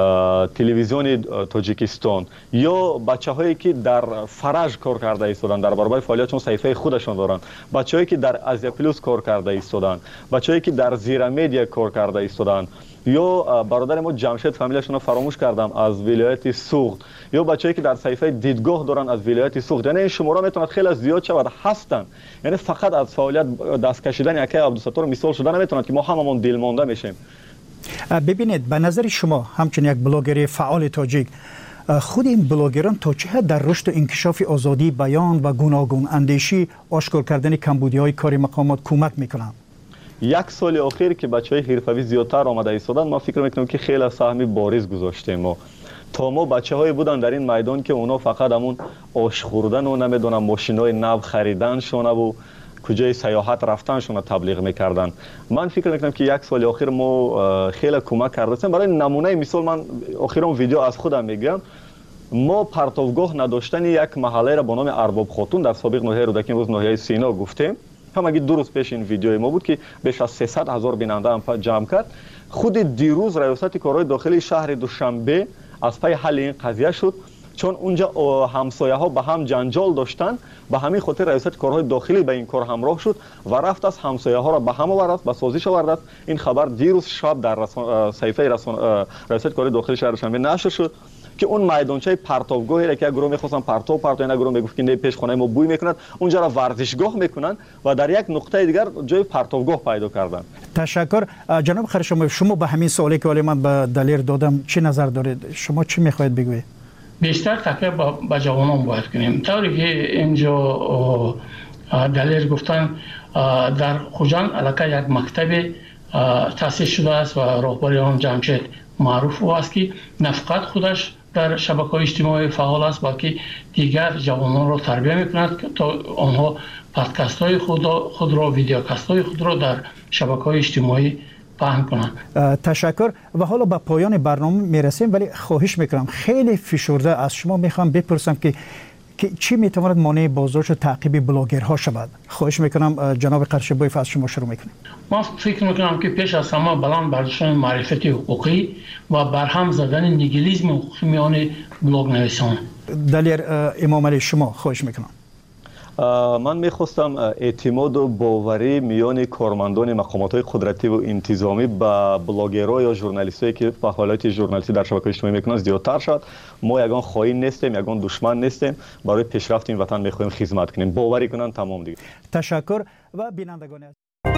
تلویزیون تاجیکستان، یا بچه هایی که در فرج کار کرده ایستادن در برابر فعالیت چون صحیفه خودشان دارن، بچه هایی که در آزیا پلوس کار کرده ایستادن، بچه هایی که در زیرا مدیا کار کرده ایستادن، یا برادر ما جمشید فامیلشون رو فراموش کردم از ولایت سوخت، یا بچه‌ای که در صحیفه دیدگاه دارن از ولایت سوخت. یعنی این شماره میتونه خیلی زیاد شود هستن. یعنی فقط از فعالیت دست کشیدن یکی عبدالستار مثال شدن نمیتونه که ما هممون دلمانده میشیم. ببینید به نظر شما همچون یک بلاگر فعال تاجیک، خود این بلاگران تا چه حد در رشد و انکشاف آزادی بیان و گوناگون اندیشی، آشکار کردن کمبودی‌های کاری مقامات کمک میکنند؟ یک سال اخیر که بچهای حرفه‌ای زیادتر آمده ایستادن، ما فکر میکنم که خیلی سهمی باریز گذاشتیم. ما تا ما بچه‌هایی بودن در این میدان که اونا فقط همون آش خوردن و نمیدونم ماشینای نو خریدنشون و کجای سیاحت رفتنشون تبلیغ میکردن. من فکر میکنم که یک سال اخیر ما خیلی کمک کردیم. برای نمونه مثال من اخیرا ویدیو از خودم میگم، ما پرتوگاه نداشتن یک محله را با نام ارباب خاتون در سابق ناحیه رودکی امروز ناحیه سینا گفتیم. همگی درست پیش این ویدیو ما بود که بیش از سیصد هزار بیننده هم جمع کرد. خود دیروز ریاست کارهای داخلی شهر دوشنبه از پی حل این قضیه شد، چون اونجا همسایه ها به هم جنجال داشتن، به همین خاطر ریاست کارهای داخلی به این کار همراه شد و رفت از همسایه ها را به هم آورد، به سازش آورد. این خبر دیروز شب در رسان... صحیفه رسان... ریاست کارهای داخلی شهر دوشنبه نشر شد که اون میدانچه پرتوگاهی را که گروه می‌خواستن پرتو پرتو اینا گروه میگفت که نه پیش خانه ما بوی میکند، اونجا را ورزشگاه میکنن و در یک نقطه دیگر جای پرتوگاه پیدا کردن. تشکر جناب خرشمو. شما به همین سوالی که من به دلیر دادم چی نظر دارید؟ شما چی میخواهید بگویید؟ بیشتر تکیه به جوانان باید کنیم. طوری که اینجا دلیر گفتن در خوجان علاقه یک مکتب تأسیس شده است و راهبر آن جمشید معروف است که نه فقط خودش در شبکه‌های اجتماعی فعال است بلکه دیگر جوانان را تربیت می‌کند تا آنها پادکست‌های خود خود را ویدیوکاست‌های خود را در شبکه‌های اجتماعی پهن کنند. تشکر. و حالا به پایان برنامه میرسیم، ولی خواهش میکنم خیلی فشرده از شما میخوام بپرسم که که چی میتواند مانع بازداشت و تعقیب بلاگرها شود؟ خواهش میکنم جناب قرشبویف از شما شروع میکنیم. ما فکر میکنم که پیش از همه بلند برداشتن معرفت حقوقی و برهم زدن نیگیلیسم حقوقی میان بلاگ نویسان. دلیر امام علی شما خواهش میکنم. من میخواستم اعتماد و باوری میان کارمندان مقامات قدرتی و انتظامی با بلاگرها یا ژورنالیستایی که فعالیت ژورنالیستی در شبکه‌های اجتماعی میکنن زیادتر شد. ما یگان خائن نیستیم، یگان دشمن نیستیم، برای پیشرفت این وطن میخوایم خدمت کنیم. باوری کنن تمام دیگه. تشکر. و بینندگان